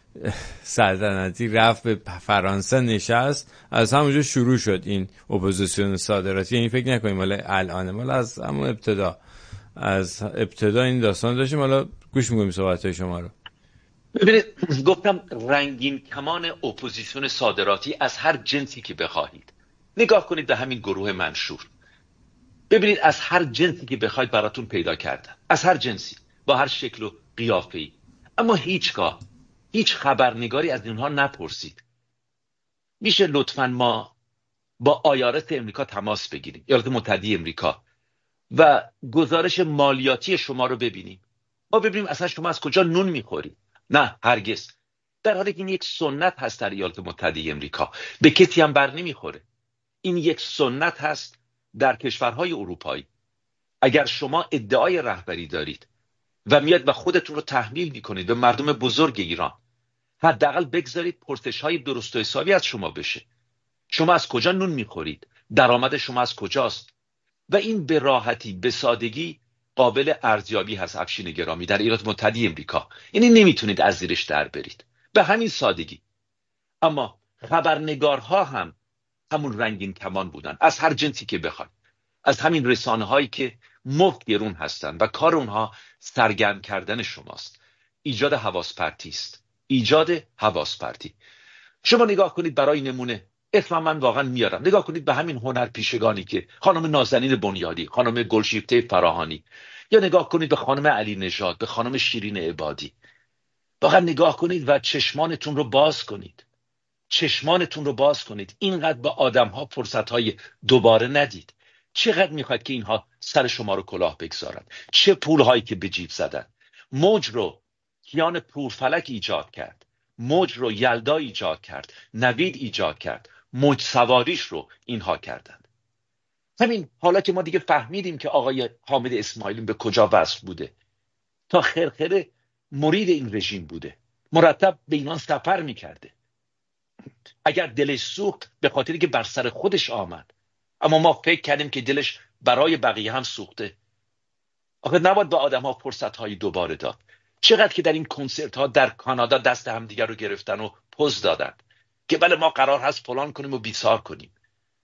سلطنتی رفت به فرانسه نشست، از همونجا شروع شد این اپوزیسیون صادراتی. یعنی فکر نکنیم مال الان، مال از همون ابتدا، از ابتدا این داستان داشتیم. حالا گوش می‌کنیم صحبت‌های شما رو. ببینید گفتم رنگین کمان اپوزیسیون صادراتی از هر جنسی که بخواهید. نگاه کنید به همین گروه منشور، ببینید از هر جنسی که بخواید براتون پیدا کردن، از هر جنسی، با هر شکل و قیافه‌ای. اما هیچگاه هیچ خبرنگاری از اینها نپرسید میشه لطفاً ما با آیارس امریکا تماس بگیریم، ایالات متحده امریکا، و گزارش مالیاتی شما رو ببینیم، ما ببینیم اصلا شما از کجا نون میخورید. نه هرگز. در حالی که این یک سنت هست در ایالات متحده امریکا، به کسی هم بر نمیخوره. این یک سنت هست در کشورهای اروپایی. اگر شما ادعای رهبری دارید و میاد و خودتون رو تحمیل میکنید به مردم بزرگ ایران، حداقل بگذارید پرسش‌های درست و حسابی از شما بشه. شما از کجا نون میخورید؟ درآمد شما از کجاست؟ و این به راحتی، به سادگی قابل ارزیابی هست. افشین گرامی، در ایالات متحده امریکا یعنی نمیتونید از زیرش در برید، به همین سادگی. اما خبرنگارها هم همون رنگین کمان بودن، از هر جنسی که بخواید، از همین رسانه هایی که مفت گرون هستن و کار اونها سرگرم کردن شماست، ایجاد حواس پرتی است، ایجاد حواس پرتی. شما نگاه کنید برای نمونه، اسم من واقعا میارم، نگاه کنید به همین هنرپیشگانی که خانم نازنین بنیادی، خانم گلشیفته فراهانی، یا نگاه کنید به خانم علی نژاد، به خانم شیرین عبادی. واقعا نگاه کنید و چشمانتون رو باز کنید، چشمانتون رو باز کنید. اینقدر به آدم‌ها فرصت‌های دوباره ندید. چقدر میخواید که اینها سر شما رو کلاه بگذارن؟ چه پولهایی که به جیب زدن. موج رو کیان پورفلک ایجاد کرد، موج رو یلدا ایجاد کرد، نوید ایجاد کرد، موج سواریش رو اینها کردند. همین حالا که ما دیگه فهمیدیم که آقای حامد اسماعیلی به کجا وصل بوده، تا خرخره مرید این رژیم بوده، مرتب به ایران سفر میکرده. اگر دلش سوخت به خاطری که بر سر خودش آمد، اما ما فکر کردیم که دلش برای بقیه هم سوخته. آخه نباید به آدم ها فرصت های دوباره داد. چقدر که در این کنسرت ها در کانادا دست هم دیگر رو گرفتن و پوز دادن که بله ما قرار هست فلان کنیم و بیسار کنیم.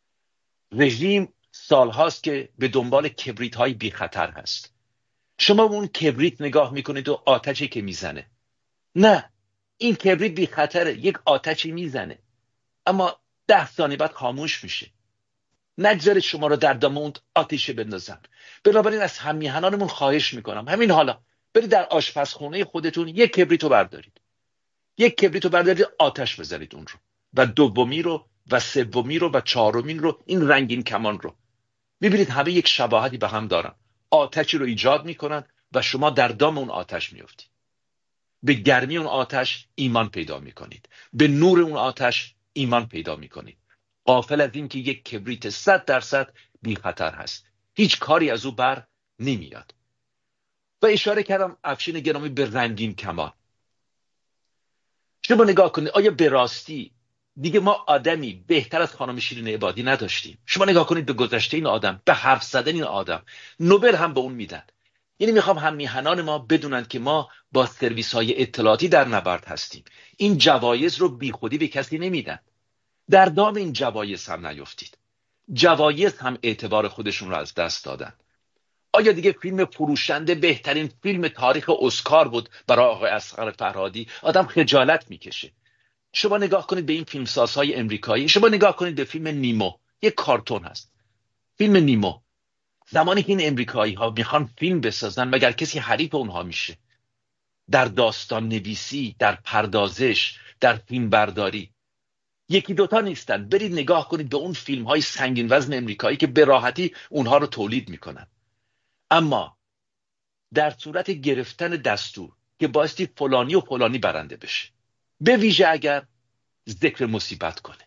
رژیم سال هاست که به دنبال کبریت های بی خطر هست. شما اون کبریت نگاه میکنید و آتشی که میزنه. نه، این کبریت بی خطره، یک آتشی میزنه اما ده ثانیه بعد خاموش میشه. نگذارید شما رو در دام اون آتیشه بندازن. بنابراین از هممیهنانمون خواهش میکنم همین حالا برید در آشپزخونه خودتون یک کبریت رو بردارید، یک کبریت رو بردارید، آتش بزنید اون رو، و دومی رو و سومی رو و چهارمین رو، این رنگین کمان رو میبینید همه یک شباهتی به هم دارن. آتشی رو ایجاد میکنن و شما در دام اون آتش میافتید. به گرمی اون آتش ایمان پیدا میکنید، به نور اون آتش ایمان پیدا میکنید، غافل از این که یک کبریت صد درصد بی خطر هست، هیچ کاری از او بر نمیاد. و اشاره کردم افشین گرامی به رنگین کمان. شما نگاه کنید، آیا به راستی دیگه ما آدمی بهتر از خانم شیرین عبادی نداشتیم؟ شما نگاه کنید به گذشته این آدم، به حرف زدن این آدم، نوبل هم به اون میدن. یعنی میخوام هم میهنان ما بدونن که ما با سرویس های اطلاعاتی در نبرد هستیم. این جوایز رو بی خودی به کسی نمیدن. در دام این جوایز هم نیفتید. جوایز هم اعتبار خودشون رو از دست دادن. آیا دیگه فیلم فروشنده بهترین فیلم تاریخ اسکار بود برای آقای اصغر فرهادی؟ آدم خجالت میکشه. شما نگاه کنید به این فیلمسازهای امریکایی، شما نگاه کنید به فیلم نیمو، یک کارتون هست. فیلم نیمو، زمانی که این امریکایی ها میخوان فیلم بسازن مگر کسی حریف اونها میشه؟ در داستان نویسی، در پردازش، در فیلم برداری یکی دوتا نیستن. برید نگاه کنید به اون فیلم های سنگین وزن امریکایی که به راحتی اونها رو تولید میکنن. اما در صورت گرفتن دستور که بایستی فلانی و فلانی برنده بشه، به ویژه اگر ذکر مصیبت کنه،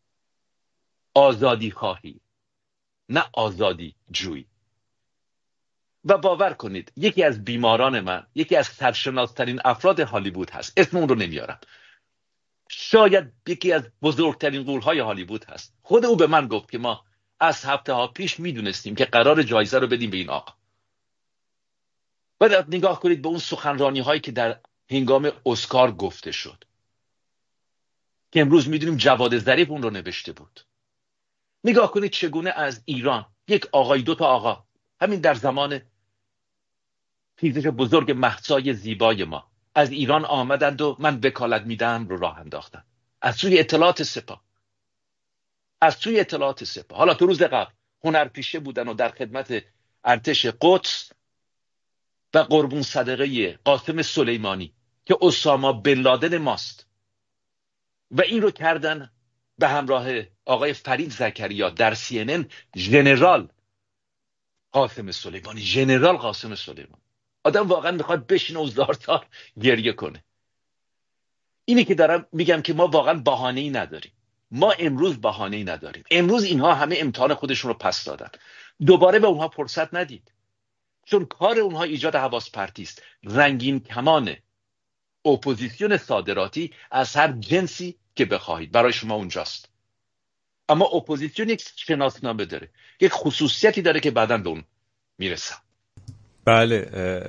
آزادی خواهی نه آزادی جویی. و باور کنید یکی از بیماران من، یکی از سرشناسترین افراد هالیوود هست، اسم اون رو نمیارم، شاید یکی از بزرگترین غول‌های هالیوود هست. خود او به من گفت که ما از هفته ها پیش میدونستیم که قرار جایزه رو بدیم به این آقا. بعد نگاه کنید به اون سخنرانی هایی که در هنگام اسکار گفته شد که امروز میدونیم جواد ظریف اون رو نوشته بود. نگاه کنید چگونه از ایران یک آقای، دو تا آقا، همین در زمان پیزش بزرگ مهسای زیبای ما از ایران آمدند و من وکالت میدم رو راه انداختن از سوی اطلاعات سپاه. از سوی اطلاعات سپاه. حالا تو روز قبل هنرپیشه بودن و در خدمت ارتش قدس و قربون صدقه قاسم سلیمانی که اسامه بن لادن ماست و این رو کردن به همراه آقای فرید زکریا در سی ان ان. ژنرال قاسم سلیمانی، ژنرال قاسم سلیمانی. آدم واقعا میخواد بشینه و زارزار گریه کنه. اینی که دارم میگم که ما واقعا بهانه‌ای نداریم. ما امروز بهانه‌ای نداریم. امروز اینها همه امتحان خودشون رو پس دادن. دوباره به اونها فرصت ندید. چون کار اونها ایجاد حواس پرتی است. رنگین کمان اپوزیسیون صادراتی از هر جنسی که بخواهید برای شما اونجاست. اما اپوزیسیون یک شناسنامه داره، یک خصوصیتی داره که بعداً به اون میرسم. بله،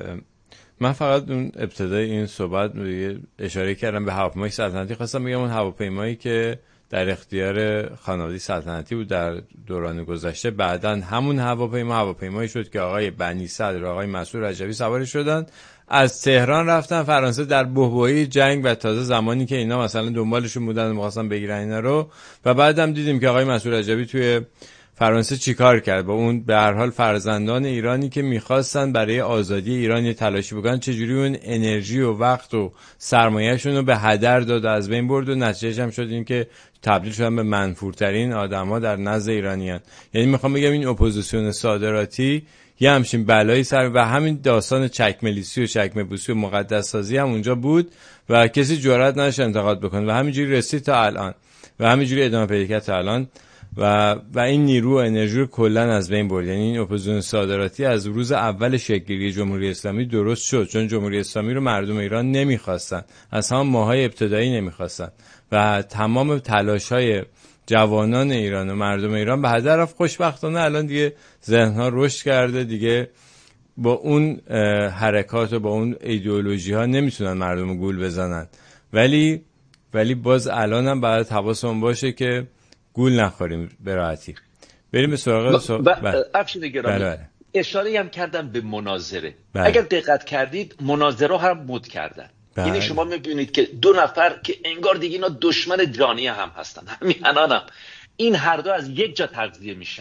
من فقط اون ابتدای این صحبت اشاره کردم به هواپیمای سلطنتی. خواستم بگم اون هواپیمایی که در اختیار خانواده سلطنتی بود در دوران گذشته، بعداً همون هواپیما هواپیمایی شد که آقای بنی صدر و آقای مسعود رجبی سوارش شدن، از تهران رفتن فرانسه در بحبوحه جنگ و تازه زمانی که اینا مثلا دنبالشون بودن و می‌خواستن بگیرن اینا رو. و بعدم دیدیم که آقای مسعود رجبی توی فرانسه چیکار کرد با اون به هر حال فرزندان ایرانی که میخواستن برای آزادی ایران یه تلاشی بکنن، چجوری اون انرژی و وقت و سرمایه‌شون رو به هدر داد و از بین برد و نتیجهش هم شد این که تبدیل شدن به منفورترین آدم‌ها در نزد ایرانیان. یعنی میخوام بگم این اپوزیسیون صادراتی یه همچین بلایی سر و همین داستان چکمه‌لیسی و چکمه‌بوسی و مقدس سازی هم اونجا بود و کسی جرئت نداشت انتقاد بکنه و همینجوری رسید تا الان و همینجوری ادامه پیدا کرد تا الان و و این نیرو و انرژی رو کلا از بین برد. یعنی این اپوزیسیون صادراتی از روز اول شکل‌گیری جمهوری اسلامی درست شد، چون جمهوری اسلامی رو مردم ایران نمیخواستن، از همون ماهای ابتدایی نمیخواستن و تمام تلاش‌های جوانان ایران و مردم ایران به هدر رفت. خوشبختانه الان دیگه ذهن‌ها رشد کرده، دیگه با اون حرکات و با اون ایدئولوژی ها نمیتونن مردم رو گول بزنن، ولی ولی باز الان هم باید حواسمون باشه که گول نخوریم به راحتی. بریم به سراغ سو... افشین گرامی، بله بله. اشاره هم کردم به مناظره. بله. اگر دقت کردید مناظره هم مد کردن. بله. یعنی شما میبینید که دو نفر که انگار دیگه اینا دشمن جانی هم هستن، همیهنان هم، این هر دو از یک جا تغذیه میشن.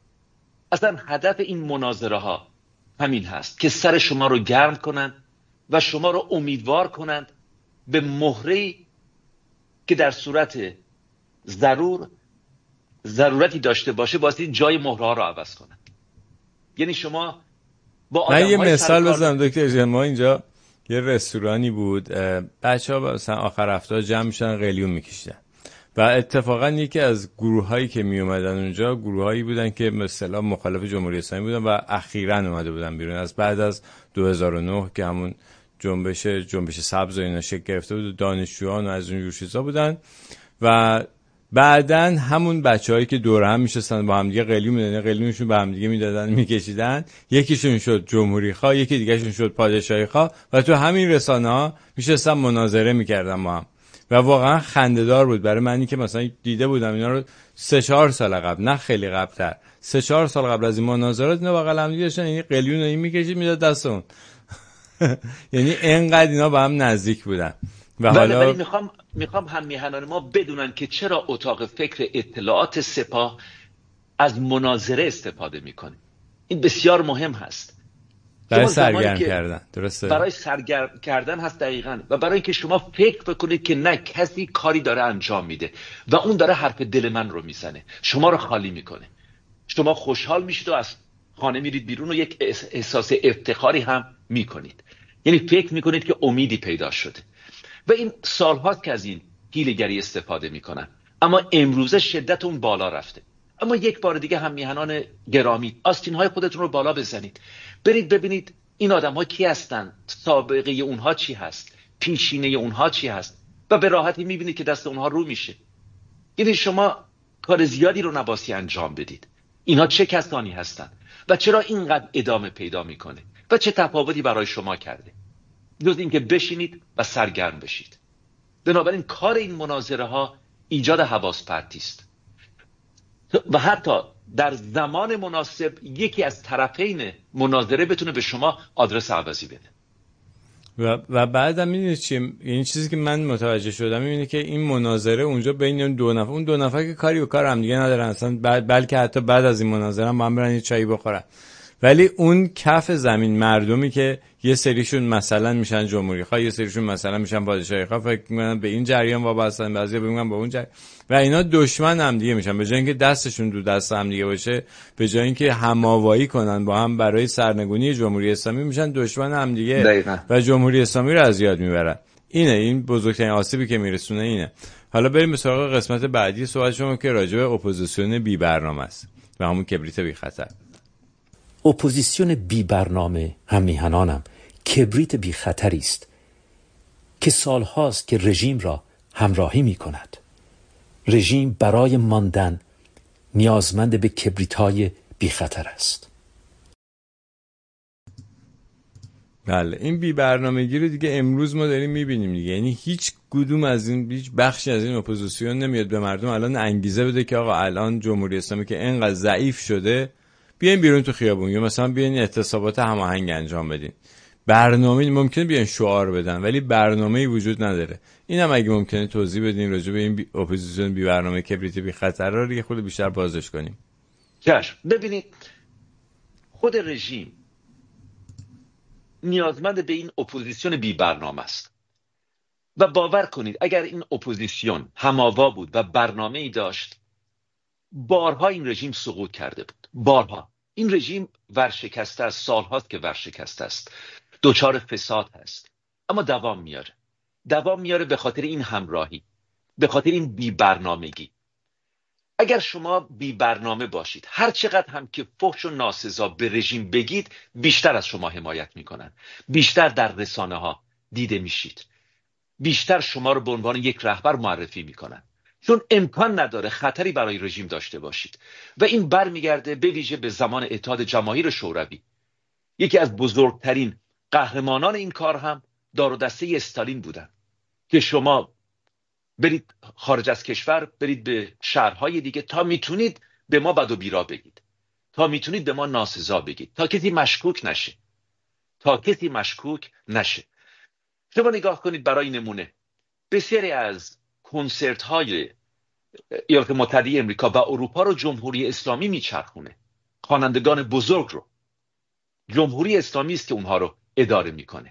اصلا هدف این مناظره ها همین هست که سر شما رو گرم کنند و شما رو امیدوار کنند به مهره‌ای که در صورت ضرور ضرورتی داشته باشه واسه جای مهرها رو عوض کنند. یعنی شما با آدم‌های من یه مثال سرکار... بزنم دکتر جان. ما اینجا یه رستورانی بود، بچه‌ها مثلا آخر هفته جمع میشن قلیون میکشیدن و اتفاقا یکی از گروهایی که می اومدن اونجا گروهایی بودن که مثلا مخالف جمهوری اسلامی بودن و اخیراً اومده بودن بیرون از بعد از دو هزار و نه که همون جنبش جنبش سبز و اینا شکل گرفته بود، دانشجویان و از اون جور چیزا بودن و بعدن همون بچه‌هایی که دور هم میشستن با هم دیگه قلیون میدادن، قلیونشون به هم دیگه میدادن میکشیدن، یکیشون شد جمهوری خواه، یکی دیگه‌شون شد پادشاهی خواه و تو همین رسانه‌ها میشستن مناظره میکردن با هم و واقعا خنده‌دار بود برای منی که مثلا دیده بودم اینا رو سه چهار سال قبل، نه خیلی قبل‌تر، سه چهار سال قبل از این مناظرات اینا بغل هم دیگه داشتن این قلیون رو این میکشید میداد دست اون. یعنی اینقدر اینا با هم نزدیک بودن. و حالا ولی میخوام میخوام هم میهنان ما بدونن که چرا اتاق فکر اطلاعات سپاه از مناظره استفاده میکنه. این بسیار مهم هست. برای سرگرم کردن، درسته؟ برای سرگرم کردن هست دقیقاً، و برای اینکه شما فکر بکنید که نه کسی کاری داره انجام میده و اون داره حرف دل من رو میزنه، شما رو خالی میکنه، شما خوشحال میشید و از خانه میرید بیرون و یک احساس افتخاری هم میکنید، یعنی فکر میکنید که امیدی پیدا شده. و این سالهاست که از این حیله‌گری استفاده میکنن، اما امروزه شدت اون بالا رفته. اما یک بار دیگه هم میهنان گرامی، آستین های خودتون رو بالا بزنید، برید ببینید این آدم ها کی هستن، سابقه اونها چی هست، پیشینه اونها چی هست، و به راحتی میبینید که دست اونها رو میشه. یعنی شما کار زیادی رو نباسی انجام بدید. اینها چه کسانی هستن و چرا اینقدر ادامه پیدا میکنه و چه تفاوتی برای شما کرده، جز اینکه بشینید و سرگرم بشید. بنابراین کار این مناظره ها ایجاد حواس پرتی است و حتی در زمان مناسب یکی از طرفین مناظره بتونه به شما آدرس عوضی بده. و و بعدم میدونید چیه، این چیزی که من متوجه شدم اینه که این مناظره اونجا بین اون دو نفر، اون دو نفر که کاری و کار هم دیگه ندارن اصلا، بلکه حتی بعد از این مناظره هم با هم برن یه چایی بخورن، ولی اون کف زمین مردمی که یه سریشون مثلا میشن جمهوری خواه، یه سریشون مثلا میشن پادشاهی خواه، فکر میکنن به این جریان وابستن، بعضیا میگن به اون جریان، و اینا دشمن هم دیگه میشن. به جای اینکه دستشون دو دست هم دیگه باشه، به جای اینکه هماوایی کنن با هم برای سرنگونی جمهوری اسلامی، میشن دشمن هم دیگه دقیقا. و جمهوری اسلامی رو از یاد میبرن. اینه این بزرگترین آسیبی که میرسونه اینه. حالا بریم به سراغ قسمت بعدی صحبت شما که راجع به اپوزیسیون بی برنامه است و همون کبریت بی خطر. اپوزیسیون بی برنامه هم میهنانم کبریت بی خطری است که سالهاست که رژیم را همراهی می کند. رژیم برای ماندن نیازمند به کبریت‌های بی خطر است. بله، این بی برنامگی رو دیگه امروز ما داریم میبینیم دیگه. یعنی هیچ کدوم از این هیچ بخشی از این اپوزیسیون نمیاد به مردم الان انگیزه بده که آقا الان جمهوری اسلامی که اینقدر ضعیف شده بیاین بیرون تو خیابون، یا مثلا بیاین اعتصابات هماهنگ انجام بدین. برنامه ممکنه بیان شعار بدن ولی برنامه‌ای وجود نداره. اینم اگه ممکنه توضیح بدین راجع به این بی... اپوزیسیون بی برنامه کبریت بی خطر رو یه خود بیشتر بازش کنیم. چشم. ببینید خود رژیم نیازمند به این اپوزیسیون بی برنامه است و باور کنید اگر این اپوزیسیون هماوا بود و برنامه‌ای داشت، بارها این رژیم سقوط کرده بود. بارها این رژیم ورشکسته است، سالهاست که ورشکسته است، دوچار فساد هست، اما دوام میاره. دوام میاره به خاطر این همراهی، به خاطر این بی برنامگی. اگر شما بی برنامه باشید، هر چقدر هم که فحش و ناسزا به رژیم بگید، بیشتر از شما حمایت میکنن، بیشتر در رسانه ها دیده میشید، بیشتر شما رو به عنوان یک رهبر معرفی میکنن، چون امکان نداره خطری برای رژیم داشته باشید. و این برمیگرده به ویژه به زمان اتحاد جماهیر شوروی. یکی از بزرگترین قهرمانان این کار هم دار و دسته استالین بودن که شما برید خارج از کشور، برید به شهرهای دیگه تا میتونید به ما بد و بیرا بگید، تا میتونید به ما ناسزا بگید، تا کسی مشکوک نشه، تا کسی مشکوک نشه. شما نگاه کنید برای نمونه بسیاری از کنسرت های ایالات متحده امریکا و اروپا رو جمهوری اسلامی میچرخونه. خوانندگان بزرگ رو جمهوری اسلامی است که اونها رو اداره میکنه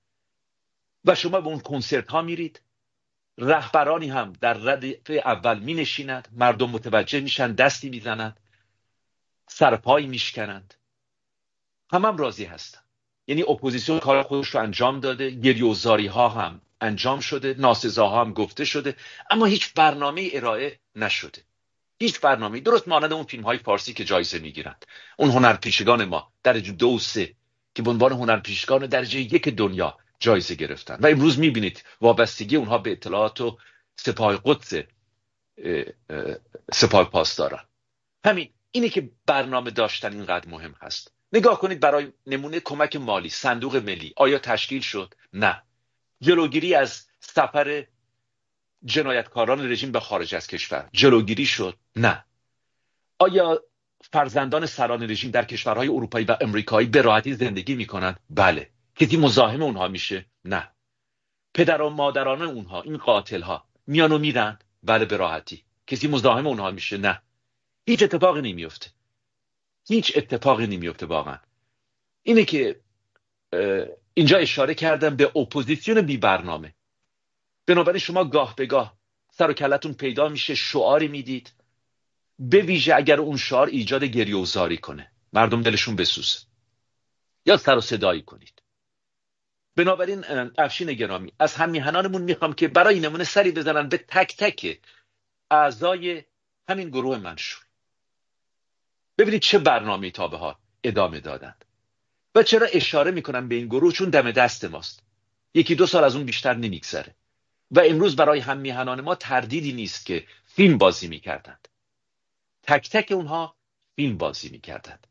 و شما به اون کنسرت ها میرید، رهبرانی هم در ردف اول می نشینند، مردم متوجه میشن، دستی میزنند، سرپای میشکنند، هم هم راضی هستن. یعنی اپوزیسیون کار خودش رو انجام داده، گریه‌وزاری ها هم انجام شده، ناسزاها هم گفته شده، اما هیچ برنامه ارائه نشده. هیچ برنامه، درست مانند اون فیلم های فارسی که جایزه میگیرند، اون هنرپیشگان ما درجه دو و سه که به عنوان هنرپیشگان درجه یک دنیا جایزه گرفتن و امروز میبینید وابستگی اونها به اطلاعات و سپاه قدس سپاه پاسداران. همین اینه که برنامه داشتن اینقدر مهم هست. نگاه کنید برای نمونه کمک مالی، صندوق ملی آیا تشکیل شد؟ نه. جلوگیری از سفر جنایتکاران رژیم به خارج از کشور جلوگیری شد؟ نه. آیا فرزندان سران رژیم در کشورهای اروپایی و امریکایی به راحتی زندگی میکنند؟ بله. کسی مزاحم اونها میشه؟ نه. پدر و مادران اونها، این قاتل ها، میان و میرن؟ بله به راحتی. کسی مزاحم اونها میشه؟ نه. هیچ اتفاقی نمیفته. هیچ اتفاقی نمیفته واقعا. اینه که اینجا اشاره کردم به اپوزیسیون بی برنامه. بنابراین شما گاه به گاه سر و کلتون پیدا میشه، شعاری میدید، به ویژه اگر اون شعار ایجاد گریه و زاری کنه، مردم دلشون بسوزه، یا سر و صدایی کنید. بنابراین افشین گرامی، از هم میهنانمون میخوام که برای نمونه سری بزنن به تک تک اعضای همین گروه منشور. ببینید چه برنامه‌ای تا به حال ادامه دادند و چرا اشاره میکنم به این گروه، چون دم دست ماست. یکی دو سال از اون بیشتر نمیگذره و امروز برای هم میهنان ما تردیدی نیست که فیلم بازی میکردند. تک تک اونها فیلم بازی میکردند.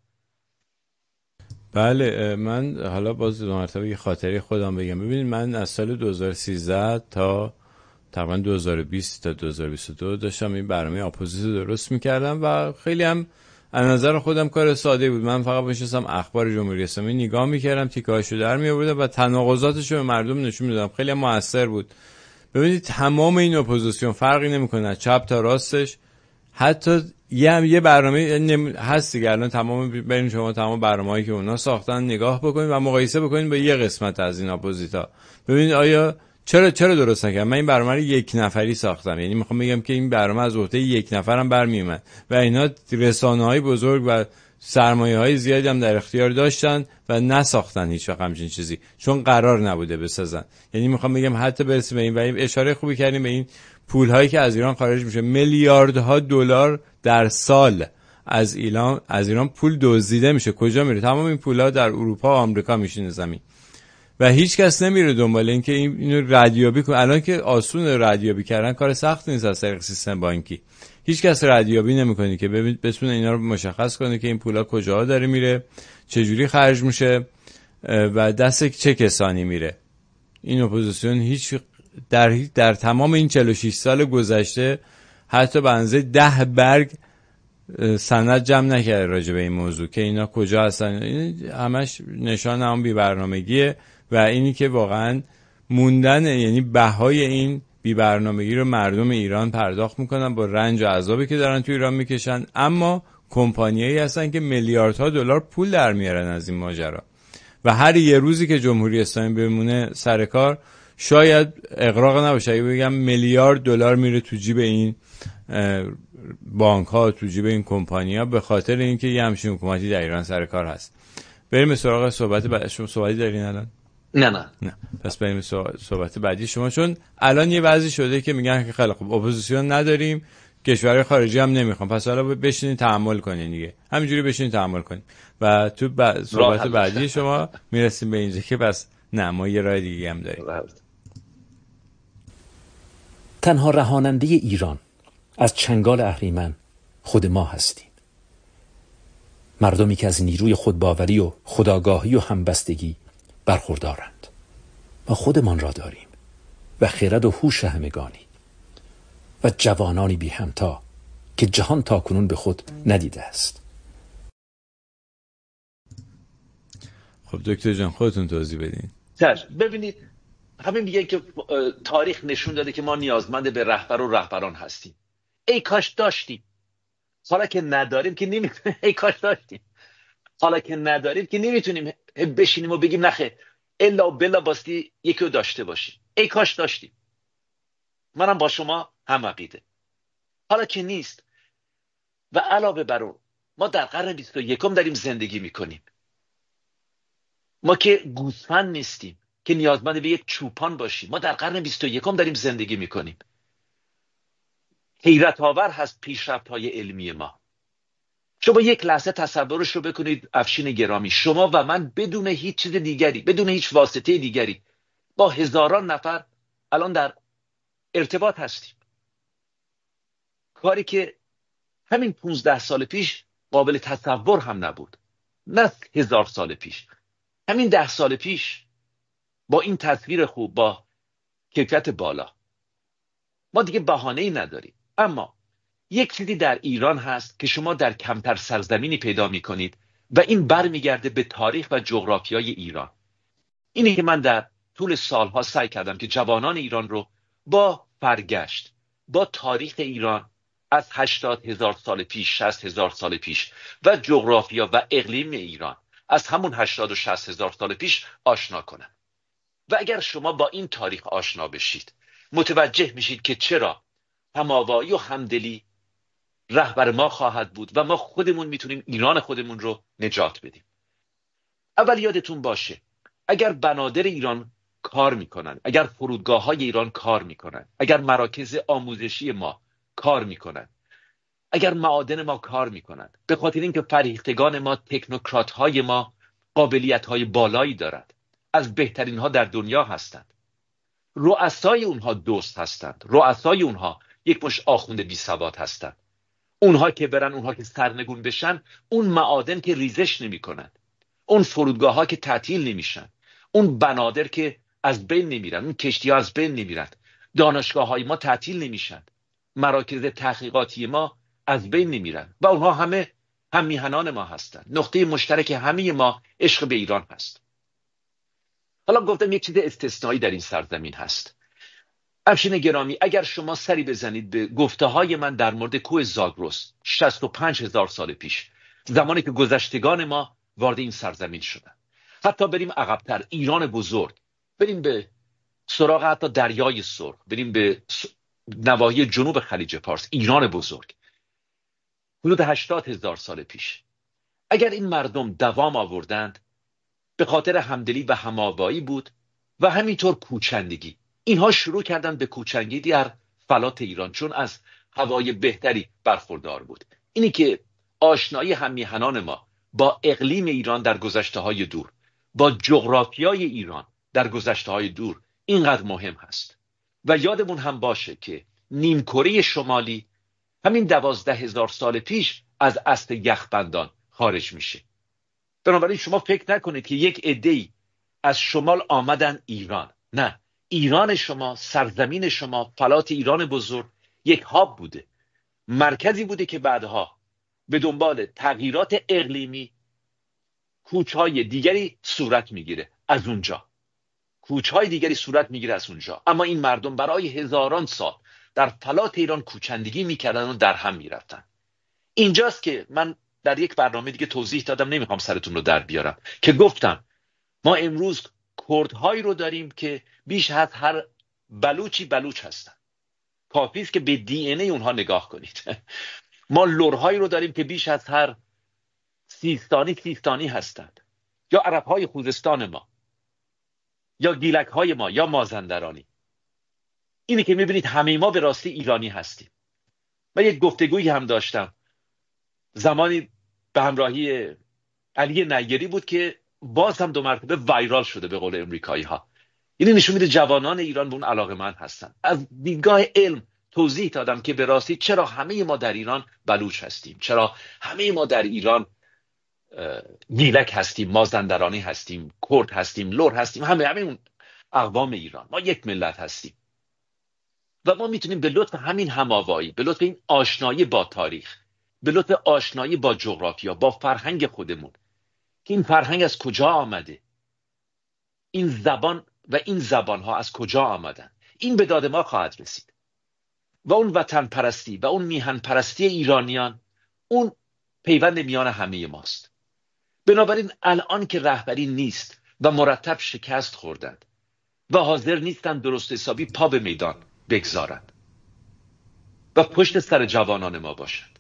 بله، من حالا باز دو مرتبه یه خاطره خودم بگم. ببینید من از سال دو هزار و سیزده تا تقریبا دو هزار و بیست تا دو هزار و بیست و دو داشتم این برنامه اپوزیسیون درست میکردم و خیلی هم از نظر خودم کار ساده بود. من فقط میشستم اخبار جمهوری اسلامی نگاه میکردم، تیکه‌هاشو در میآوردم و تناقضاتشو به مردم نشون میدادم. خیلی هم موثر بود. ببینید تمام این اپوزیسیون فرقی نمیکنه چپ تا راستش، حتی یه هم یه برنامه هست دیگه الان تمام برین شما تمام برنامه‌ای که اونا ساختن نگاه بکنید و مقایسه بکنید با یه قسمت از این اپوزیتا. ببینید آیا چرا چرا درست نکردم. من این برنامه رو یک نفری ساختم، یعنی میخوام بگم که این برنامه از عهده یک نفرم برمیومد و اینا رسانه‌های بزرگ و سرمایه‌های زیادی هم در اختیار داشتن و نساختن هیچ وقت همچین چیزی، چون قرار نبوده بسازن. یعنی میخوام بگم حتی برسیم به این و این اشاره خوبی کردیم به این پول‌هایی که از ایران خارج میشه، میلیاردها دلار در سال از ایران از ایران پول دزدیده میشه. کجا میره؟ تمام این پول‌ها در اروپا و آمریکا میشینه زمین و هیچ کس نمیره دنبال این که این اینو ردیابی کنه. الان که آسون ردیابی کردن کار سخت نیست از طریق سیستم بانکی. هیچ کس ردیابی نمیکنه که ببین بتونه اینا رو مشخص کنه که این پولا کجاها داره میره، چه جوری خرج میشه و دست چه کسانی میره. این اپوزیسیون هیچ در در تمام این چهل و شش سال گذشته حتی به اندازه ده برگ سند جمع نکرده راجع به این موضوع که اینا کجا هستن. این همش نشان اون بی برنامگیه و اینی که واقعا موندن، یعنی بهای این بی برنامگی رو مردم ایران پرداخت میکنن با رنج و عذابی که دارن تو ایران میکشن، اما کمپانیایی هستن که میلیاردها دلار پول در میارن از این ماجرا و هر یه روزی که جمهوری اسلامی بمونه سر کار شاید اغراق نباشه اگه بگم میلیارد دلار میره تو جیب این بانک ها، تو جیب این کمپانی ها، به خاطر اینکه یه همچین حکومتی در ایران سر کار هست. بریم سراغ صحبت بعدی. شما صحبتی دارین الان؟ نه نه نه. پس بریم صحبت بعدی شما، چون الان یه وضعی شده که میگن که خیلی خوب اپوزیسیون نداریم، کشورهای خارجی هم نمیخوام، پس حالا بشینید تحمل کنین دیگه، همینجوری بشینید تحمل کنین و تو ب... صحبت بعدی شما میرسیم به اینجا که بس نه ما یه راه دیگه هم داریم. تنها رهاننده ایران از چنگال اهریمن خود ما هستیم. مردمی که از نیروی خودباوری و خودآگاهی و همبستگی برخوردارند. ما خودمان را داریم و خرد و هوش همگانی و جوانانی بی همتا که جهان تاکنون به خود ندیده است. خب دکتر جان خودتون توضیح بدین. ببینید همین میگه که تاریخ نشون داده که ما نیازمند به رهبر و رهبران هستیم. ای کاش داشتیم. حالا که نداریم که نمیتونیم. ای کاش داشتیم. حالا که نداریم که نمیتونیم بشینیم و بگیم نخه الا و بلا باستی یکی رو داشته باشیم. ای کاش داشتیم. منم با شما هم عقیده. حالا که نیست و علاوه بر اون ما در قرن بیست و یکم داریم زندگی میکنیم. ما که گوسفند نیستیم که نیازمند به یک چوپان باشیم. ما در قرن بیست و یکم داریم زندگی میکنیم. حیرت آور هست پیشرفت‌های علمی ما. شما یک لحظه تصورش رو بکنید افشین گرامی، شما و من بدون هیچ چیز دیگری، بدون هیچ واسطه دیگری با هزاران نفر الان در ارتباط هستیم. کاری که همین پونزده سال پیش قابل تصور هم نبود، نه هزار سال پیش، همین ده سال پیش با این تصویر خوب، با کیفیت بالا، ما دیگه بهانه‌ای نداریم. اما یک چیزی در ایران هست که شما در کمتر سرزمینی پیدا می‌کنید و این برمیگرده به تاریخ و جغرافیای ایران. اینی که من در طول سالها سعی کردم که جوانان ایران رو با فرگشت، با تاریخ ایران از هشتاد هزار سال پیش، شصت هزار سال پیش و جغرافیا و اقلیم ایران از همون هشتاد و شصت هزار سال پیش آشنا کنم. و اگر شما با این تاریخ آشنا بشید، متوجه میشید که چرا هماوایی و همدلی رهبر ما خواهد بود و ما خودمون میتونیم ایران خودمون رو نجات بدیم. اول یادتون باشه اگر بنادر ایران کار میکنن، اگر فرودگاه های ایران کار میکنن، اگر مراکز آموزشی ما کار میکنن، اگر معادن ما کار میکنن، به خاطر اینکه فرهیختگان ما، تکنوکرات های ما قابلیت های بالایی دارد، از بهترین ها در دنیا هستند، رؤسای اونها دوست هستند، رؤسای اونها یک مش آخوند بی سواد هستند، اونها که برن، اونها که سرنگون بشن، اون معادن که ریزش نمی کنن، اون فرودگاه ها که تعطیل نمیشن، اون بنادر که از بین نمیرن، اون کشتی ها از بین نمیرن، دانشگاه های ما تعطیل نمیشن، مراکز تحقیقاتی ما از بین نمیرن و اونها همه هم میهنان ما هستن. نقطه مشترک همه ما عشق به ایران هست. حالا گفتم یک چیز استثنایی در این سرزمین هست. افشین گرامی، اگر شما سری بزنید به گفته های من در مورد کوه زاگرس شصت و پنج هزار سال پیش، زمانی که گذشتگان ما وارد این سرزمین شدن، حتی بریم عقب‌تر، ایران بزرگ، بریم به سراغ حتی دریای سرخ، بریم به نواحی جنوب خلیج فارس، ایران بزرگ، حدود هشتاد هزار سال پیش، اگر این مردم دوام آوردند، به خاطر همدلی و هماوایی بود و همینطور کوچندگی. اینها شروع کردن به کوچندگی در فلات ایران چون از هوای بهتری برخوردار بود. اینی که آشنایی هممیهنان ما با اقلیم ایران در گذشته‌های دور، با جغرافیای ایران در گذشته‌های دور اینقدر مهم هست. و یادمون هم باشه که نیمکره شمالی همین دوازده هزار سال پیش از اصل یخبندان خارج میشه. بنابراین شما فکر نکنید که یک عده‌ای از شمال آمدن ایران. نه، ایران شما، سرزمین شما، فلات ایران بزرگ یک هاب بوده، مرکزی بوده که بعدها به دنبال تغییرات اقلیمی کوچهای دیگری صورت میگیره از اونجا. کوچهای دیگری صورت میگیره از اونجا. اما این مردم برای هزاران سال در فلات ایران کوچندگی میکردن و در هم میرفتن. اینجاست که من در یک برنامه دیگه توضیح دادم، نمیخوام سرتون رو در بیارم، که گفتم ما امروز کردهایی رو داریم که بیش از هر بلوچی بلوچ هستن. کافی است که به دی ان ای اونها نگاه کنید. ما لرهایی رو داریم که بیش از هر سیستانی سیستانی هستند، یا عربهای خوزستان ما، یا گیلکهای ما، یا مازندرانی. اینی که میبینید همه ما به راستی ایرانی هستیم. من یک گفتگویی هم داشتم زمانی به همراهی علی نیری بود که باز هم دو مرتبه وایرال شده به قول امریکایی ها. یعنی نشون میده جوانان ایران به اون علاقه‌مند هستن. از دیدگاه علم توضیح دادم که به راستی چرا همه ما در ایران بلوچ هستیم، چرا همه ما در ایران گیلک هستیم، مازندرانی هستیم، کرد هستیم، لر هستیم، همه همه اون اقوام ایران. ما یک ملت هستیم و ما میتونیم به لطف همین هماوایی، به لطف این آشنایی با تاریخ، به لطف آشنایی با جغرافیا، با فرهنگ خودمون، که این فرهنگ از کجا آمده، این زبان و این زبانها از کجا آمدن، این به داد ما خواهد رسید. و اون وطن پرستی و اون میهن پرستی ایرانیان، اون پیوند میان همه ماست. بنابراین الان که رهبری نیست و مرتب شکست خوردند و حاضر نیستند درست حسابی پا به میدان بگذارند و پشت سر جوانان ما باشند،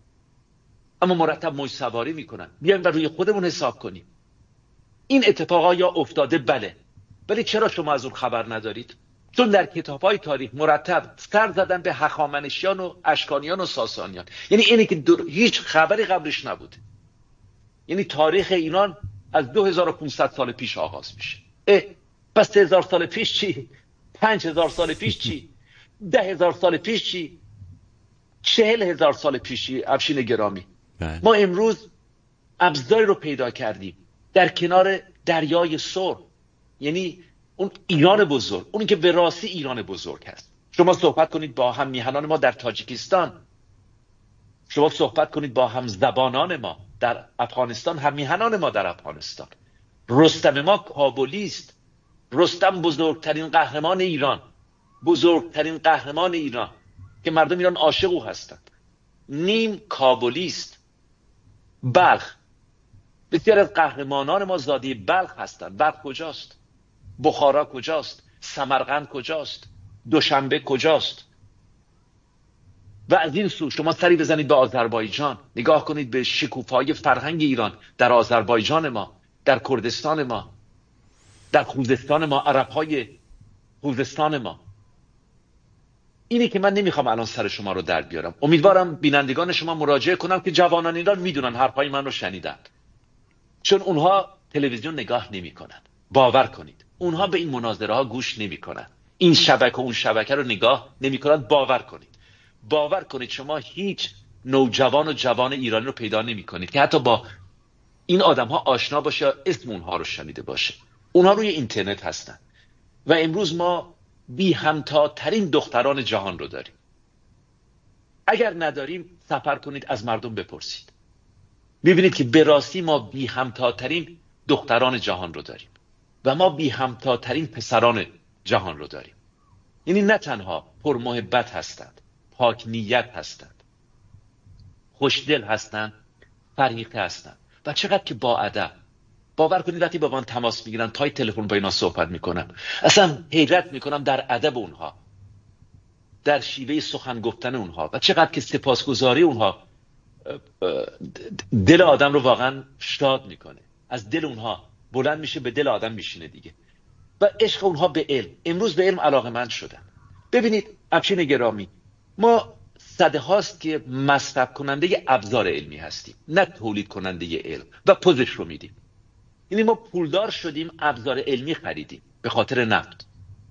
اما مرتب موج سواری میکنن، بیایم و روی خودمون حساب کنیم. این اتفاقا یا افتاده، بله، ولی چرا شما از اون خبر ندارید؟ چون در کتاب‌های تاریخ مرتب سر زدن به هخامنشیان و اشکانیان و ساسانیان. یعنی اینه که هیچ خبری قبلش نبوده. یعنی تاریخ ایران از دو هزار و پانصد سال پیش آغاز میشه. اه پس سه هزار سال پیش چی؟ پنج هزار سال پیش چی؟ ده هزار سال پیش چی؟ چهل هزار سال پیشی افشین گرامی بله. ما امروز ابزاری رو پیدا کردیم در کنار دریای سرخ، یعنی اون ایران بزرگ، اونی که به راستی ایران بزرگ هست. شما صحبت کنید با هم میهنان ما در تاجیکستان، شما صحبت کنید با هم زبانان ما در افغانستان، هم میهنان ما در افغانستان. رستم ما کابلی است. رستم بزرگترین قهرمان ایران، بزرگترین قهرمان ایران که مردم ایران عاشق او هستند. نیم کابلی است. بلخ، بسیار از قهرمانان ما زاده بلخ هستند. بلخ کجاست؟ بخارا کجاست؟ سمرقند کجاست؟ دوشنبه کجاست؟ و از این سو شما سری بزنید به آذربایجان، نگاه کنید به شکوفایی فرهنگ ایران در آذربایجان ما، در کردستان ما، در خوزستان ما، عربهای خوزستان ما. اینی که من نمیخوام الان سر شما رو در بیارم. امیدوارم بینندگان شما مراجعه کنم که جوانان ایران میدونن حرفای من رو شنیدن، چون اونها تلویزیون نگاه نمیکنن. باور کنید اونها به این مناظره ها گوش نمیکنن، این شبکه و اون شبکه رو نگاه نمیکنن. باور کنید باور کنید شما هیچ نوجوان و جوان ایرانی رو پیدا نمیکنید که حتی با این آدم ها آشنا باشه یا اسم اونها رو شنیده باشه. اونها روی اینترنت هستن و امروز ما بی همتاترین دختران جهان رو داریم. اگر نداریم سفر کنید از مردم بپرسید، ببینید که به راستی ما بی همتاترین دختران جهان رو داریم و ما بی همتاترین پسران جهان رو داریم. یعنی نه تنها پرمحبت هستند، پاک نیت هستند، خوشدل هستند، فرهیخته هستند و چقدر که با ادب. باور کنید وقتی با من تماس میگیرن تای تلفن با اینا صحبت میکنم، اصلا حیرت میکنم در ادب اونها، در شیوه سخن گفتن اونها و چقدر که سپاسگزاری اونها دل آدم رو واقعا شاد میکنه. از دل اونها بلند میشه به دل آدم میشینه دیگه. و عشق اونها به علم، امروز به علم علاقه‌مند شدن. ببینید افشین گرامی، ما صده هاست که مصرف کننده ابزار علمی هستیم، نه تولید کننده علم، و پوزش رو میدیم. یعنی ما پولدار شدیم، ابزار علمی خریدیم به خاطر نفت،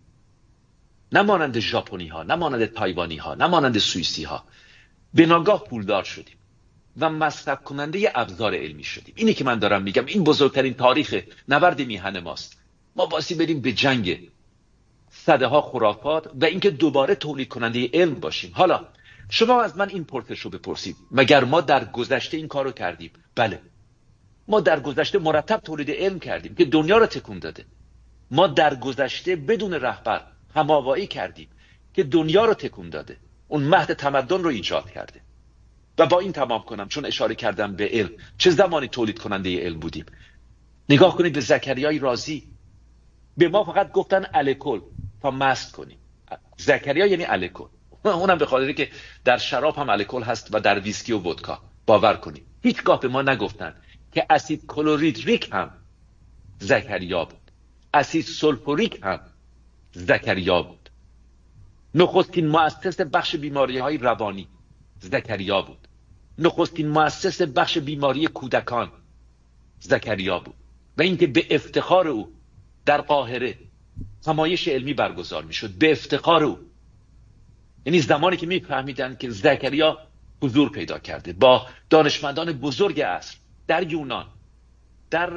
نه مانند ژاپنی ها، نه مانند تایوانی ها، نه مانند سوئیسی ها. به ناگاه پولدار شدیم و مصرف کننده ابزار علمی شدیم. اینی که من دارم میگم، این بزرگترین تاریخ نبرد میهن ماست. ما باسی بریم به جنگ صده ها خرافات و اینکه دوباره تولید کننده علم باشیم. حالا شما از من این پرسش رو بپرسید، مگر ما در گذشته این کارو کردیم؟ بله، ما در گذشته مرتب تولید علم کردیم که دنیا رو تکون داده. ما در گذشته بدون رهبر هماوایی کردیم که دنیا رو تکون داده، اون مهد تمدن رو ایجاد کرده. و با این تمام کنم، چون اشاره کردم به علم، چه زمانی تولید کننده علم بودیم. نگاه کنید به زکریای رازی، به ما فقط گفتن الکل تا مست کنیم. زکریا یعنی الکل، اونم به خاطری که در شراب هم الکل هست و در ویسکی و ودکا. باور کنید هیچگاه به ما نگفتن که اسید کلوریدریک هم زکریا بود، اسید سولفوریک هم زکریا بود. نخستین مؤسس بخش بیماری های روانی زکریا بود. نخستین مؤسس بخش بیماری کودکان زکریا بود. و اینکه به افتخار او در قاهره همایش علمی برگزار می شد، به افتخار او. یعنی زمانی که می فهمیدن که زکریا حضور پیدا کرده با دانشمندان بزرگ عصر در یونان، در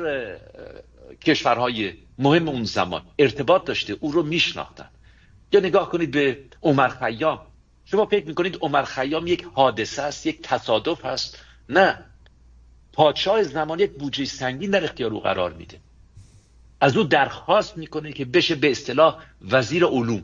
کشورهای مهم اون زمان ارتباط داشته، او رو می شناختن. یا نگاه کنید به عمر خیام. شما فکر می کنید عمر خیام یک حادثه است، یک تصادف است؟ نه، پادشاه زمان یک بودجه سنگین در اختیار او قرار میده، از او درخواست میکنه که بشه به اصطلاح وزیر علوم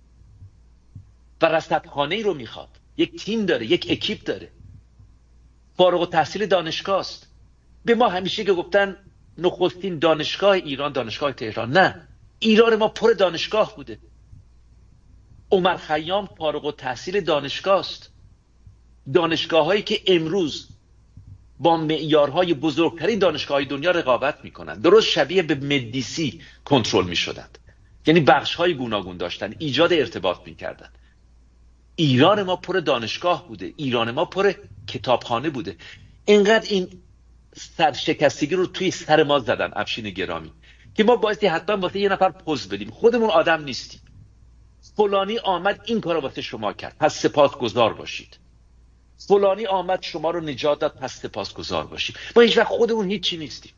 و رصدخانه‌ای رو میخواد. یک تیم داره، یک اکیپ داره، فارغ التحصیل دانشگاه است. به ما همیشه که گفتن نخستین دانشگاه ایران دانشگاه تهران، نه، ایران ما پر دانشگاه بوده. عمر خیام فارغ التحصیل دانشگاه است. دانشگاه هایی که امروز با معیارهای بزرگترین دانشگاه‌های دنیا رقابت میکنن، درست شبیه به مدیسی کنترل میشدند. یعنی بخش‌های گوناگون داشتن، ایجاد ارتباط میکردن. ایران ما پر دانشگاه بوده، ایران ما پر کتابخانه بوده. اینقدر این سرشکستگی رو توی سر ما زدن افشین گرامی که ما بایستی حتما واسه یه نفر پوز بدیم. خودمون آدم نیستیم. فلانی آمد این کارو واسه شما کرد، پس سپاسگزار باشید. فلانی آمد شما رو نجات داد پس سپاسگزار باشیم. ما هیچ وقت خودمون هیچی نیستیم.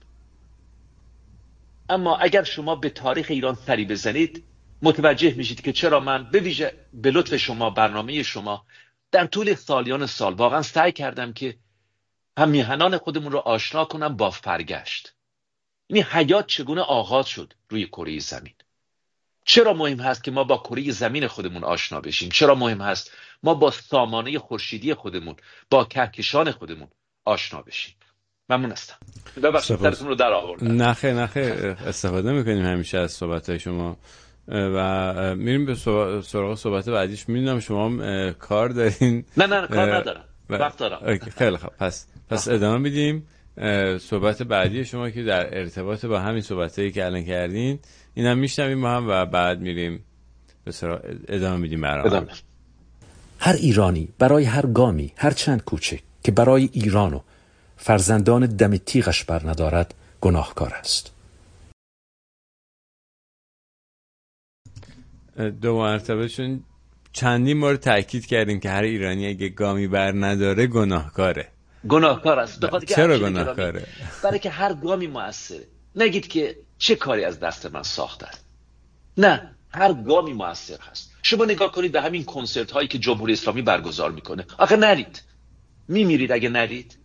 اما اگر شما به تاریخ ایران سری بزنید متوجه میشید که چرا من به ویژه به لطف شما، برنامه شما، در طول سالیان سال واقعا سعی کردم که هم میهنان خودمون رو آشنا کنم با فرگشت. یعنی حیات چگونه آغاز شد روی کره زمین. چرا مهم هست که ما با کره زمین خودمون آشنا بشیم؟ چرا مهم هست ما با سامانه خورشیدی خودمون، با کهکشان خودمون آشنا بشیم؟ ممنون هستم. ببخشید سرتون رو در آوردم. نخه نخه استفاده میکنیم همیشه از صحبت‌های شما و میریم به سراغ صحبت بعدیش. میدونم شما کار دارین. نه نه کار ندارم، وقت دارم. خیلی خوب، پس پس ادامه میدیم. صحبت بعدی شما که در ارتباط با همین صحبتایی که الان کردین اینم میشنویم با هم و بعد میریم به سراغ ادامه میدیم برنامه. هر ایرانی برای هر گامی، هر چند کوچک که برای ایران و فرزندان دم تیغش بر ندارد گناهکار است. دو مرتبه چون چندین بار تاکید کردین که هر ایرانی اگه گامی بر نداره گناهکاره. گناهکار است. چرا گناهکاره؟ برای که هر گامی مؤثره. نگید که چه کاری از دست من ساخته است. نه، هر گامی مؤثر هست. شما نگاه کنید به همین کنسرت هایی که جمهوری اسلامی برگزار میکنه. آخه نرید، میمیرید اگه نرید.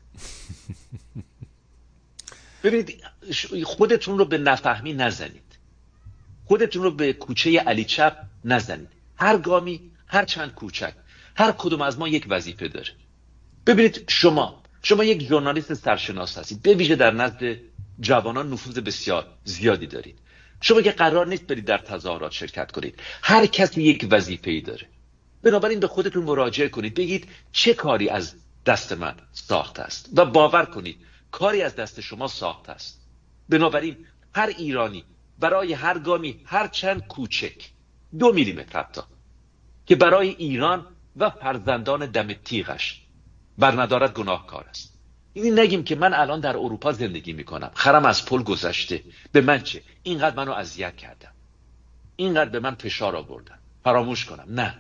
ببینید خودتون رو به نفهمی نزنید، خودتون رو به کوچه علی چپ نزنید. هر گامی، هر چند کوچک، هر کدوم از ما یک وظیفه داره. ببینید شما شما یک ژورنالیست سرشناس هستید، به ویژه در نزد جوانان نفوذ بسیار زیادی دارید. شما که قرار نیست برید در تظاهرات شرکت کنید، هر کسی یک وظیفه‌ای داره. بنابراین به خودتون مراجعه کنید، بگید چه کاری از دست من ساخته است و باور کنید کاری از دست شما ساخته است. بنابراین هر ایرانی برای هر گامی، هر چند کوچک، دو میلیمتر حتی، که برای ایران و فرزندان دم تیغش بر ندارد گناهکار است. یعنی نگیم که من الان در اروپا زندگی میکنم، خرم از پل گذشته، به من چه؟ اینقدر منو اذیت کردم، اینقدر به من فشار آوردن، فراموش کنم. نه،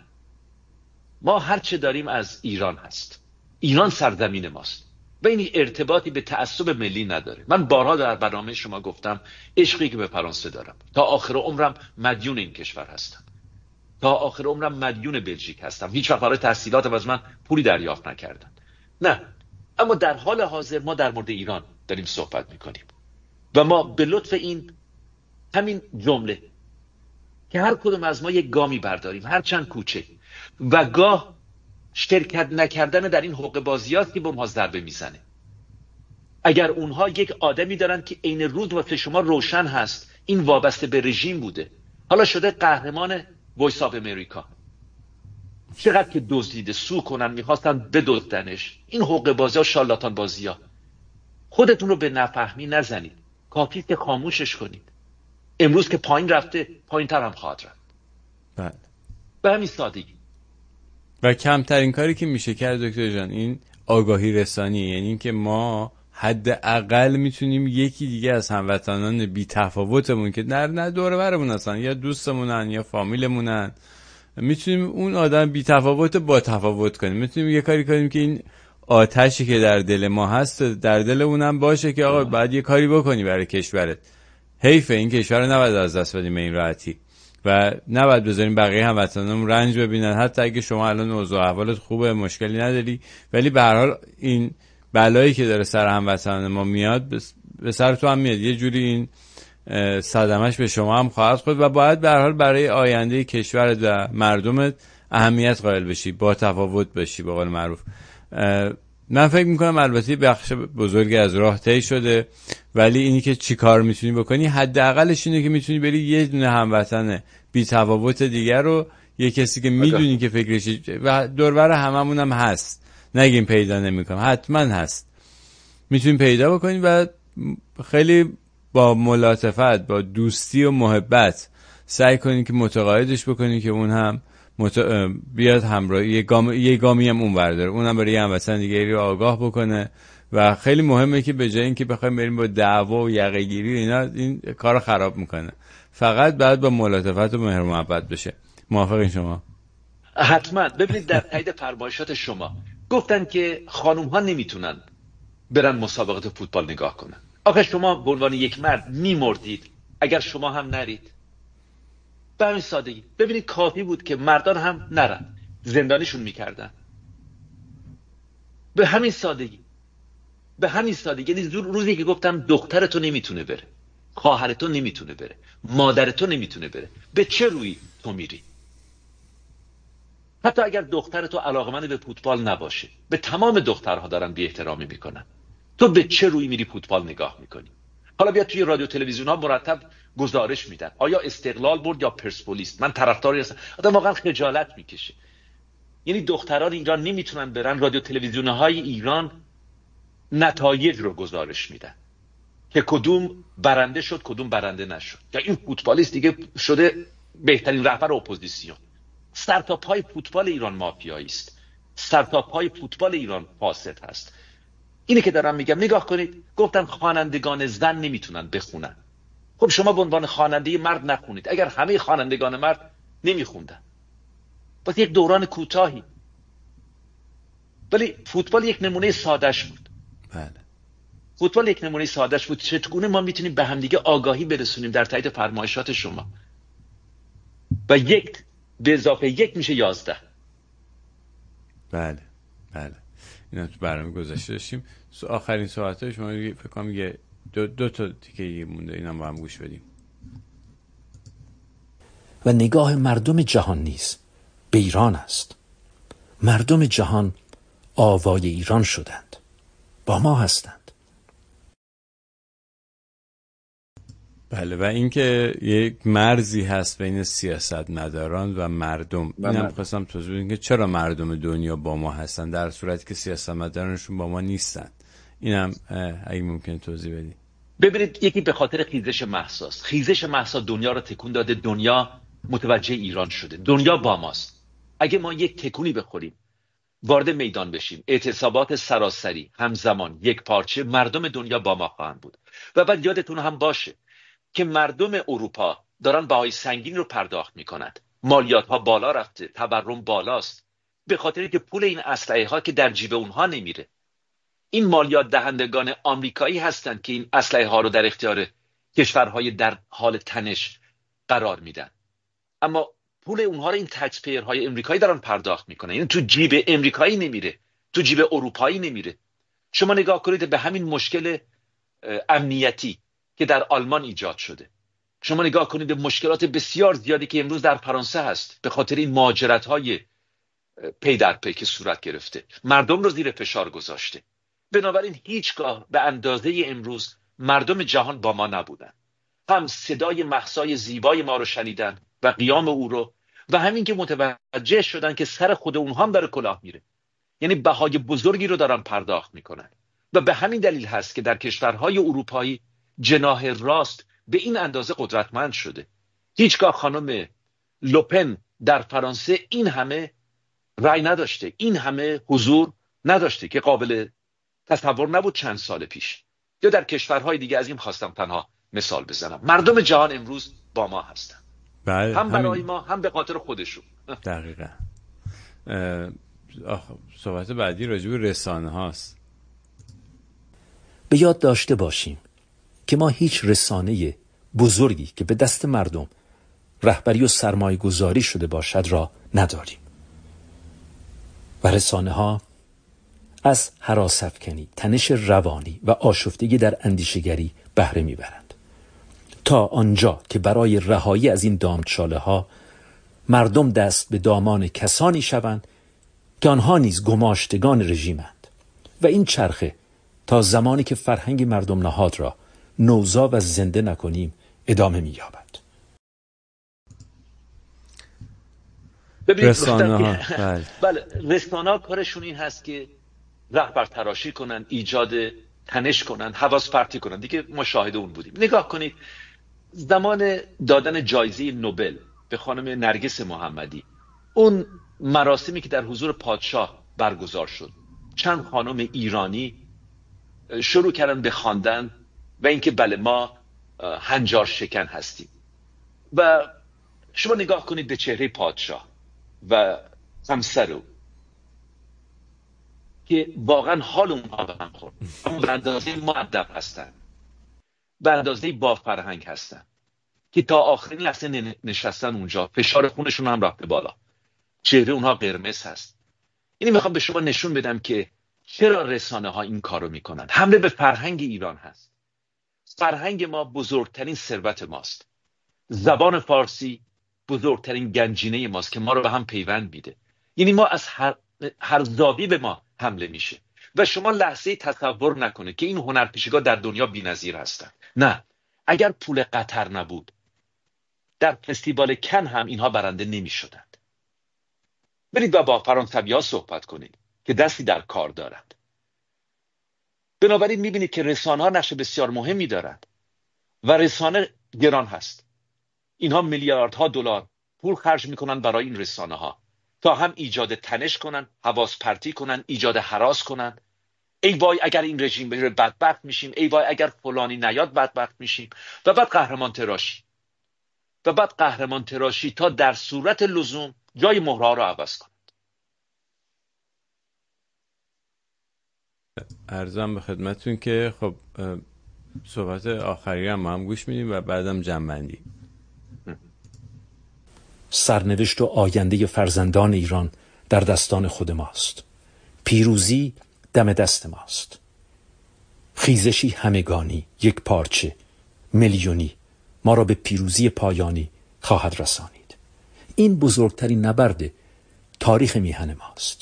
ما هر چه داریم از ایران هست. ایران سرزمین ماست و این ارتباطی به تعصب ملی نداره. من بارها در برنامه شما گفتم عشقی که به فرانسه دارم، تا آخر عمرم مدیون این کشور هستم، تا آخر عمرم مدیون بلژیک هستم. هیچ وقت برای تحصیلاتم از من پولی دریافت نکردن. نه، اما در حال حاضر ما در مورد ایران داریم صحبت میکنیم و ما به لطف این همین جمله که هر کدوم از ما یک گامی برداریم، هر چند کوچه، و گاه شرکت نکردن در این حقوق بازیاست که به اونها ضربه میزنه. اگر اونها یک آدمی دارن که عین روز واسه شما روشن هست این وابسته به رژیم بوده، حالا شده قهرمان وایس آف امریکا، چقدر که دزدیده، سو کنن، میخواستن بدزدنش. این حقوق بازی ها، شالاتان بازی ها. خودتون رو به نفهمی نزنید، کافیه که خاموشش کنید. امروز که پایین رفته پایین تر هم خواهد رفت. بله، به همین سادگی. و کمترین کاری که میشه کرد دکتر جان این آگاهی رسانی، یعنی این که ما حداقل میتونیم یکی دیگه از هموطنان بی تفاوتمون که در نه دور برمون هستن یا دوستمونن یا فامیلمونن، میتونیم اون آدم بی تفاوت با تفاوت کنیم. میتونیم یه کاری کنیم که این آتشی که در دل ما هست در دل اونم باشه که آقا بعد یه کاری بکنی برای کشورت. حیفه این کشور رو نباید از دست بدیم به این راحتی و نباید بذاریم بقیه هموطنانمون رنج ببینن. حتی اگه شما الان اوضاع احوالت خوبه، مشکلی نداری، ولی به هر حال این بلایی که داره سر هموطنان ما میاد به سر تو هم میاد. یه جوری این صدمش به شما هم خواهد خورد و باید به هر حال برای آینده کشورت و مردمت اهمیت قائل بشی، با تفاوت بشی به قول معروف. من فکر میکنم البته بخش بزرگی از راه طی شده، ولی اینی که چی کار میتونی بکنی حداقلش اینه که میتونی بری یه دونه هموطن بی تفاوت دیگر رو، یه کسی که میدونی که فکرش و دوربر هممون هم هست، نگیم پیدا نمیکنم، حتما هست، میتونیم پیدا بکنیم و خیلی با ملاطفت، با دوستی و محبت سعی کنی که متقاعدش بکنی که اون هم مت... بیاد همراه یه گام یه گامی هم اون برداره، اونم برای یه هموطن دیگری رو آگاه بکنه. و خیلی مهمه که به جای اینکه بخوایم بریم با دعوا و یقه گیری اینا این کارو خراب میکنه، فقط بعد با ملاطفت و مهر و محبت بشه. موافقین شما؟ حتما. ببینید در تایید فرمایشات شما، گفتن که خانوم ها نمیتونن برن مسابقات فوتبال نگاه کنن. آخه شما به عنوان یک مرد میمردید اگر شما هم نرید؟ به همین سادگی. ببینید کافی بود که مردان هم نرن، زندانشون میکردن. به همین سادگی. به همین سادگی. یعنی روزی که گفتم دخترتو نمیتونه بره، خواهرتو نمیتونه بره، مادرتو نمیتونه بره، به چه روی تو میری؟ حتی اگر دخترتو علاقمند به فوتبال نباشه، به تمام دخترها دارن بی احترامی میکنن، تو به چه روی میری فوتبال نگاه میکنی؟ حالا بیا توی رادیو تلویزیون ها مرتب گزارش میدن آیا استقلال برد یا پرسپولیس. من طرفداری هستم. آدم واقعا خجالت میکشه. یعنی دختران ایران نمیتونن برن رادیو تلویزیون های ایران نتایج رو گزارش میدن که کدوم برنده شد کدوم برنده نشد. یا این فوتبالیست دیگه شده بهترین رهبر اپوزیسیون. سر تا پای فوتبال ایران مافیایی است. سر تا پای فوتبال ایران فاسد هست. اینه که دارم میگم. نگاه کنید، گفتن خوانندگان زن نمیتونن بخونن. خب شما به عنوان خواننده مرد نخونید. اگر همه خوانندگان مرد نمیخوندن، واسه یک دوران کوتاهی. ولی فوتبال یک نمونه سادهش بود. بله. فوتبال یک نمونه سادهش بود. چطور ما میتونیم به همدیگه آگاهی برسونیم در تایید فرمایشات شما؟ و یک به اضافه یک میشه یازده. بله بله. اینا تو برنامه گذاشته داشتیم. آخرین صحبت شما فکر کنم یه دو, دو تا تیکه مونده، اینا با هم گوش بدیم. و نگاه مردم جهان نیز به ایران است. مردم جهان آوای ایران شدند، با ما هستند. بله. و اینکه یک مرزی هست بین سیاستمداران و مردم. اینم خواستم توضیح بدم که چرا مردم دنیا با ما هستن در صورتی که سیاستمدارانشون با ما نیستن. اینم اگه ممکن توضیح بدید. ببینید، یکی به خاطر خیزش مهساست. خیزش مهسا دنیا رو تکون داده. دنیا متوجه ایران شده. دنیا با ماست. اگه ما یک تکونی بخوریم، وارد میدان بشیم، اعتصابات سراسری همزمان یک پارچه، مردم دنیا با ما خواهند بود. و بعد یادتون هم باشه که مردم اروپا دارن بهای سنگین رو پرداخت میکنند. مالیات ها بالا رفته، تورم بالاست، به خاطری که پول این اسلحه ها که در جیب اونها نمیره. این مالیات دهندگان آمریکایی هستند که این اسلحه ها رو در اختیار کشورهای در حال تنش قرار میدن. اما پول اونها رو این تکس پیرهای امریکایی دارن پرداخت میکنن. یعنی تو جیب امریکایی نمیره، تو جیب اروپایی نمیره. شما نگاه کنید به همین مشکل امنیتی که در آلمان ایجاد شده. شما نگاه کنید به مشکلات بسیار زیادی که امروز در فرانسه هست به خاطر این مهاجرت‌های پی در پی که صورت گرفته. مردم رو زیر فشار گذاشته. بنابراین هیچگاه به اندازه امروز مردم جهان با ما نبودن. هم صدای مهسای زیبای ما رو شنیدن و قیام او رو، و همین که متوجه شدن که سر خود اونها هم داره کلاه میره. یعنی بهای بزرگی رو دارن پرداخت میکنن. و به همین دلیل هست که در کشورهای اروپایی جناح راست به این اندازه قدرتمند شده. هیچگاه خانم لوپن در فرانسه این همه رأی نداشته، این همه حضور نداشته که قابل تصور نبود چند سال پیش. یا در کشورهای دیگه. از این خواستم تنها مثال بزنم. مردم جهان امروز با ما هستن. بله، هم برای همین. ما هم به خاطر خودشون. دقیقا. صحبت بعدی راجع به رسانه هاست. به یاد داشته باشیم که ما هیچ رسانه بزرگی که به دست مردم رهبری و سرمایه گذاری شده باشد را نداریم. و رسانه ها از هراس‌افکنی، تنش روانی و آشفتگی در اندیشگری بهره میبرند، تا آنجا که برای رهایی از این دامچاله ها مردم دست به دامان کسانی شوند که آنها نیز گماشتگان رژیمند. و این چرخه تا زمانی که فرهنگ مردم نهاد را نوزا و زنده نکنیم ادامه می‌یابد. رسانه ها بله. بله، رسانه ها کارشون این هست که رهبر تراشی کنن، ایجاد تنش کنن، حواس پرتی کنن. دیگه ما شاهد اون بودیم. نگاه کنید، زمان دادن جایزه نوبل به خانم نرگس محمدی، اون مراسمی که در حضور پادشاه برگزار شد، چند خانم ایرانی شروع کردن به خواندن و اینکه بله ما هنجار شکن هستیم. و شما نگاه کنید به چهره پادشاه و همسر او که واقعا حال اونها به هم خورد، اما به اندازه مؤدب هستن، به اندازه با فرهنگ هستن که تا آخرین لحظه نشستن اونجا، فشار خونشون هم رفته بالا، چهره اونها قرمز هست. یعنی میخوام به شما نشون بدم که چرا رسانه ها این کارو میکنن. حمله به فرهنگ ایران هست. فرهنگ ما بزرگترین ثروت ماست. زبان فارسی بزرگترین گنجینه ماست که ما رو به هم پیوند میده. یعنی ما از هر, هر زاویه به ما حمله میشه و شما لحظه تصور نکنه که این هنرپیشگاه در دنیا بی‌نظیر هستن. نه، اگر پول قطر نبود در فستیوال کن هم اینها برنده نمیشدند. برید و با فرانسوی‌ها صحبت کنید که دستی در کار دارند. بنابراین میبینید که رسانه ها نقش بسیار مهمی دارند و رسانه گران هست. اینها میلیاردها دلار پول خرج میکنن برای این رسانه ها تا هم ایجاد تنش کنن، حواس پرتی کنن، ایجاد هراس کنن. ای وای اگر این رژیم بره بدبخت میشیم، ای وای اگر فلانی نیاد بدبخت میشیم، و بعد قهرمان تراشی و بعد قهرمان تراشی تا در صورت لزوم جای مهرها رو عوض کنند. عرضم به خدمتون که خب صحبت آخری هم ما هم گوش میدیم و بعدم جمع‌بندی. سرنوشت و آینده فرزندان ایران در دستان خود ماست. پیروزی دم دست ماست. خیزشی همگانی، یک پارچه، میلیونی ما را به پیروزی پایانی خواهد رسانید. این بزرگترین نبرد تاریخ میهن ماست.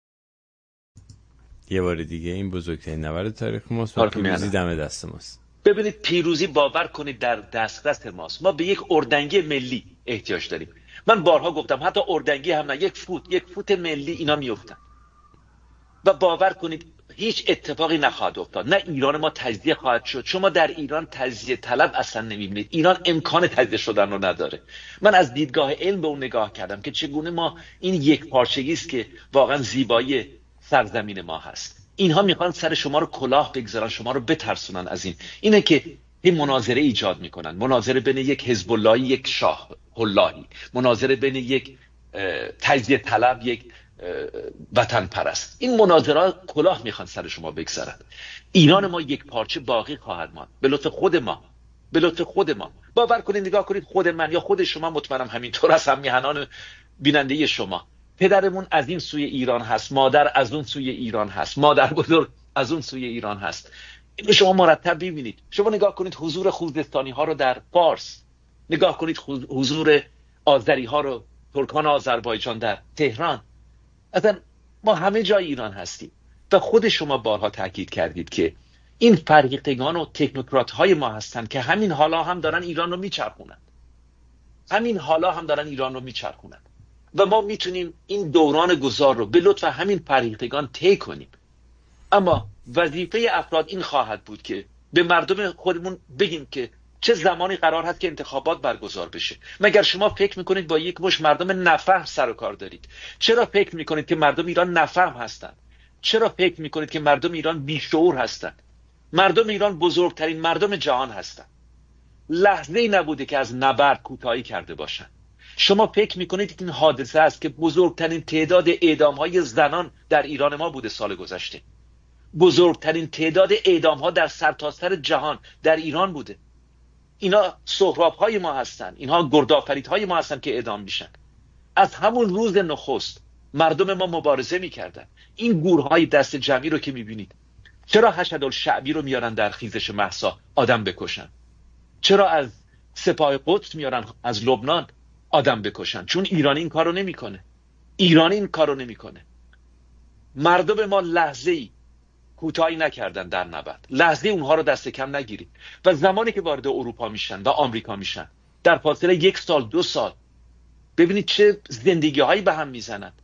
یه بار دیگه این بزرگترین نبرد تاریخ ماست و پیروزی دم دست ماست. ببینید، پیروزی باور کنید در دسترس ماست. ما به یک اردنگی ملی احتیاج داریم. من بارها گفتم حتی اردنگی هم نه، یک فوت یک فوت ملی اینا میافتن و باور کنید هیچ اتفاقی نخواهد افتاد. نه ایران ما تجزیه خواهد شد. شما در ایران تجزیه طلب اصلا نمیبینید. ایران امکان تجزیه شدن رو نداره. من از دیدگاه علم به اون نگاه کردم که چگونه ما این یک پارچگی است که واقعا زیبایی سرزمین ما هست. اینها میخوان سر شما رو کلاه بگذارن، شما رو بترسونن از این. اینه که این مناظره ایجاد میکنن، مناظره بین یک حزب اللهی، یک شاه اللهی، مناظره بین یک تجزیه طلب، یک وطن پرست. این مناظره کلاه میخوان سر شما بگذارن. ایران ما یک پارچه باقی خواهد ماند به لطف خود ما، به لطف خود ما. باور کنید، نگاه کنید، خود من یا خود شما، مطمئنم همینطور از هم میهنان بیننده شما، پدرمون از این سوی ایران هست، مادر از اون سوی ایران هست، مادر بزرگ از اون سوی ایران هست. اینو شما مرتب ببینید. شما نگاه کنید حضور خوزستانی ها رو در فارس، نگاه کنید حضور آذری ها رو، ترکان آذربایجان در تهران. اصلا ما همه جای ایران هستیم و خود شما بارها تاکید کردید که این فرهیختگان و تکنوکرات های ما هستند که همین حالا هم دارن ایران رو میچرخونند. همین حالا هم دارن ایران رو میچرخونند و ما میتونیم این دوران گذار رو به لطف همین فرهیختگان طی کنیم. اما وظیفه افراد این خواهد بود که به مردم خودمون بگیم که چه زمانی قرار هست که انتخابات برگزار بشه. مگر شما فکر میکنید با یک مش مردم نفهم سر و کار دارید؟ چرا فکر میکنید که مردم ایران نفهم هستند؟ چرا فکر میکنید که مردم ایران بیشعور هستند؟ مردم ایران بزرگترین مردم جهان هستند. لحظه‌ای نبوده که از نبرد کوتاهی کرده باشند. شما فکر میکنید این حادثه است که بزرگترین تعداد اعدام‌های زنان در ایران ما بوده سال گذشته. بزرگترین تعداد اعدام‌ها در سرتاسر جهان در ایران بوده. اینا سهراب‌های ما هستن، اینها گردآفریدهای ما هستن که اعدام میشن. از همون روز نخست مردم ما مبارزه میکردن. این گورهای دست جمعی رو که میبینید، چرا حشدالشعبی رو میارن در خیزش مهسا آدم بکشن؟ چرا از سپاه قدس میارن از لبنان آدم بکشن؟ چون ایرانی این کارو نمیکنه. ایرانی این کارو نمیکنه. مردم ما لحظه‌ای کوتاهی نکردن در نبرد. لحظه اونها رو دست کم نگیرید. و زمانی که وارد اروپا میشن و آمریکا میشن، در فاصله یک سال دو سال ببینید چه زندگی هایی به هم میزنند،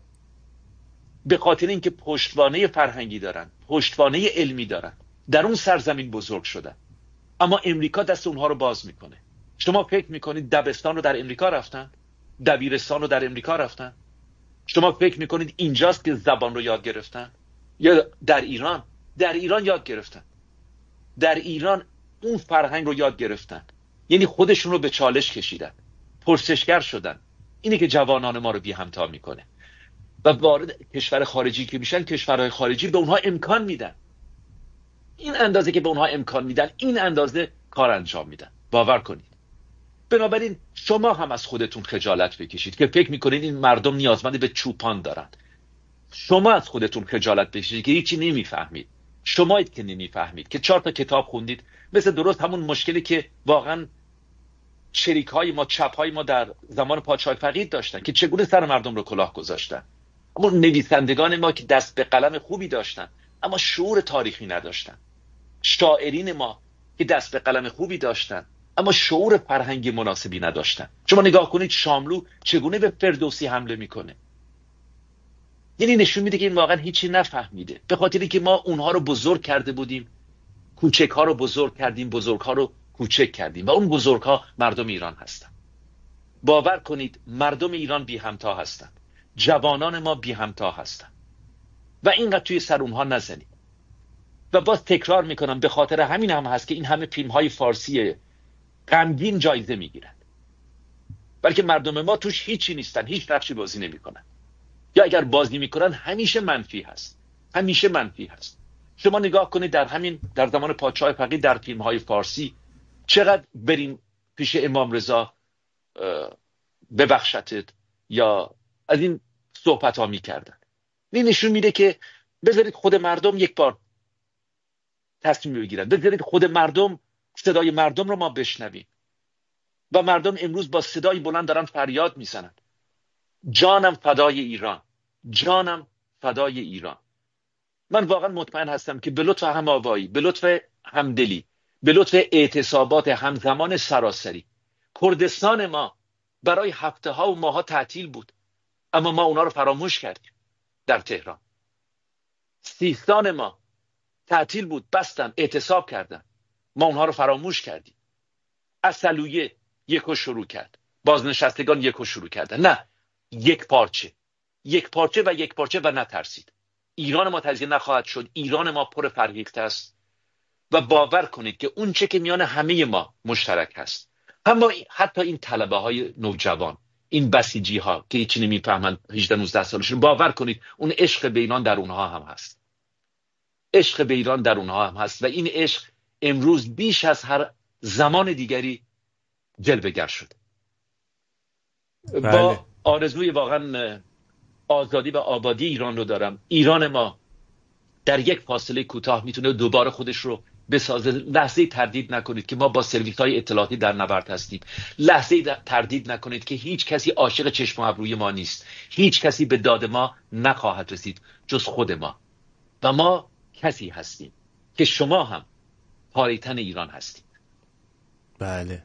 به خاطر اینکه پشتوانه فرهنگی دارن، پشتوانه علمی دارن، در اون سرزمین بزرگ شدن. اما امریکا دست اونها رو باز میکنه. شما فکر میکنید دبستان رو در امریکا رفتن؟ دبیرستان رو در امریکا رفتن؟ شما فکر میکنید اینجاست که زبان رو یاد گرفتن؟ یا در ایران؟ در ایران یاد گرفتن. در ایران اون فرهنگ رو یاد گرفتن. یعنی خودشون رو به چالش کشیدن، پرسشگر شدن. اینی که جوانان ما رو بی همتا میکنه. و وارد کشور خارجی که میشن، کشورهای خارجی به اونها امکان میدن. این اندازه که به اونها امکان میدن، این اندازه کار انجام میدن. باور کنید. بنابراین شما هم از خودتون خجالت بکشید که فکر میکنید این مردم نیازمند به چوپان دارن. شما از خودتون خجالت بکشید که هیچی نمیفهمید. شمایید که نمیفهمید، که چهار تا کتاب خوندید، مثل درست همون مشکلی که واقعا شریک‌های ما، چپ‌های ما در زمان پادشاه فقید داشتن که چگونه سر مردم رو کلاه گذاشتن. اما نویسندگان ما که دست به قلم خوبی داشتن اما شعور تاریخی نداشتن. شاعرین ما که دست به قلم خوبی داشتن اما شعور فرهنگی مناسبی نداشتن. شما نگاه کنید شاملو چگونه به فردوسی حمله میکنه. یعنی نشون میده که این واقعا هیچی نفهمیده، به خاطری که ما اونها رو بزرگ کرده بودیم، کوچک ها رو بزرگ کردیم، بزرگ ها رو کوچک کردیم و اون بزرگ ها مردم ایران هستن. باور کنید مردم ایران بی همتا هستن، جوانان ما بی همتا هستن و اینقدر توی سر اونها نزنید. و باز تکرار میکنم به خاطر همین هم هست که این همه فیلم های فارسی غمگین جایزه میگیرن، بلکه مردم ما توش هیچی نیستن، هیچ نقشی بازی نمیکنن، یا اگر بازی میکنن همیشه منفی هست، همیشه منفی هست. شما نگاه کنید در همین در زمان پادشاه فقید در فیلم های فارسی چقدر بریم پیش امام رضا ببخشتت یا از این صحبت ها میکردن. این نشون میده که بذارید خود مردم یک بار تصمیم بگیرن، بذارید خود مردم صدای مردم رو ما بشنویم. و مردم امروز با صدای بلند دارن فریاد میزنن جانم فدای ایران، جانم فدای ایران. من واقعا مطمئن هستم که به لطف هم‌آوایی، به لطف همدلی، به لطف اعتصابات همزمان سراسری، کردستان ما برای هفته ها و ماه ها تعطیل بود اما ما اونا رو فراموش کردیم. در تهران سیستان ما تعطیل بود، بستن، اعتصاب کردن، ما اونها رو فراموش کردیم. اصلویه یکو شروع کرد، بازنشستگان یکو شروع کردن. نه، یک پارچه، یک پارچه و یک پارچه و نترسید. ایران ما تجزیه نخواهد شد. ایران ما پر فرهیخته است و باور کنید که اون چه که میان همه ما مشترک هست، اما حتی این طلبه های نوجوان، این بسیجی ها که هیچی نمیفهمن، هجده نوزده سالشون، باور کنید اون عشق به ایران در اونها هم هست. عشق به ایران در اونها هم هست و این عشق امروز بیش از هر زمان دیگری جلوه‌گر شد. بله. با آرزوی واقعا آزادی و آبادی ایران رو دارم. ایران ما در یک فاصله کوتاه میتونه دوباره خودش رو بسازه. لحظه تردید نکنید که ما با سرویس های اطلاعاتی در نبرد هستیم. لحظه تردید نکنید که هیچ کسی عاشق چشم و ابروی ما نیست. هیچ کسی به داد ما نخواهد رسید جز خود ما و ما کسی هستیم که شما هم پایتن ایران هستید. بله،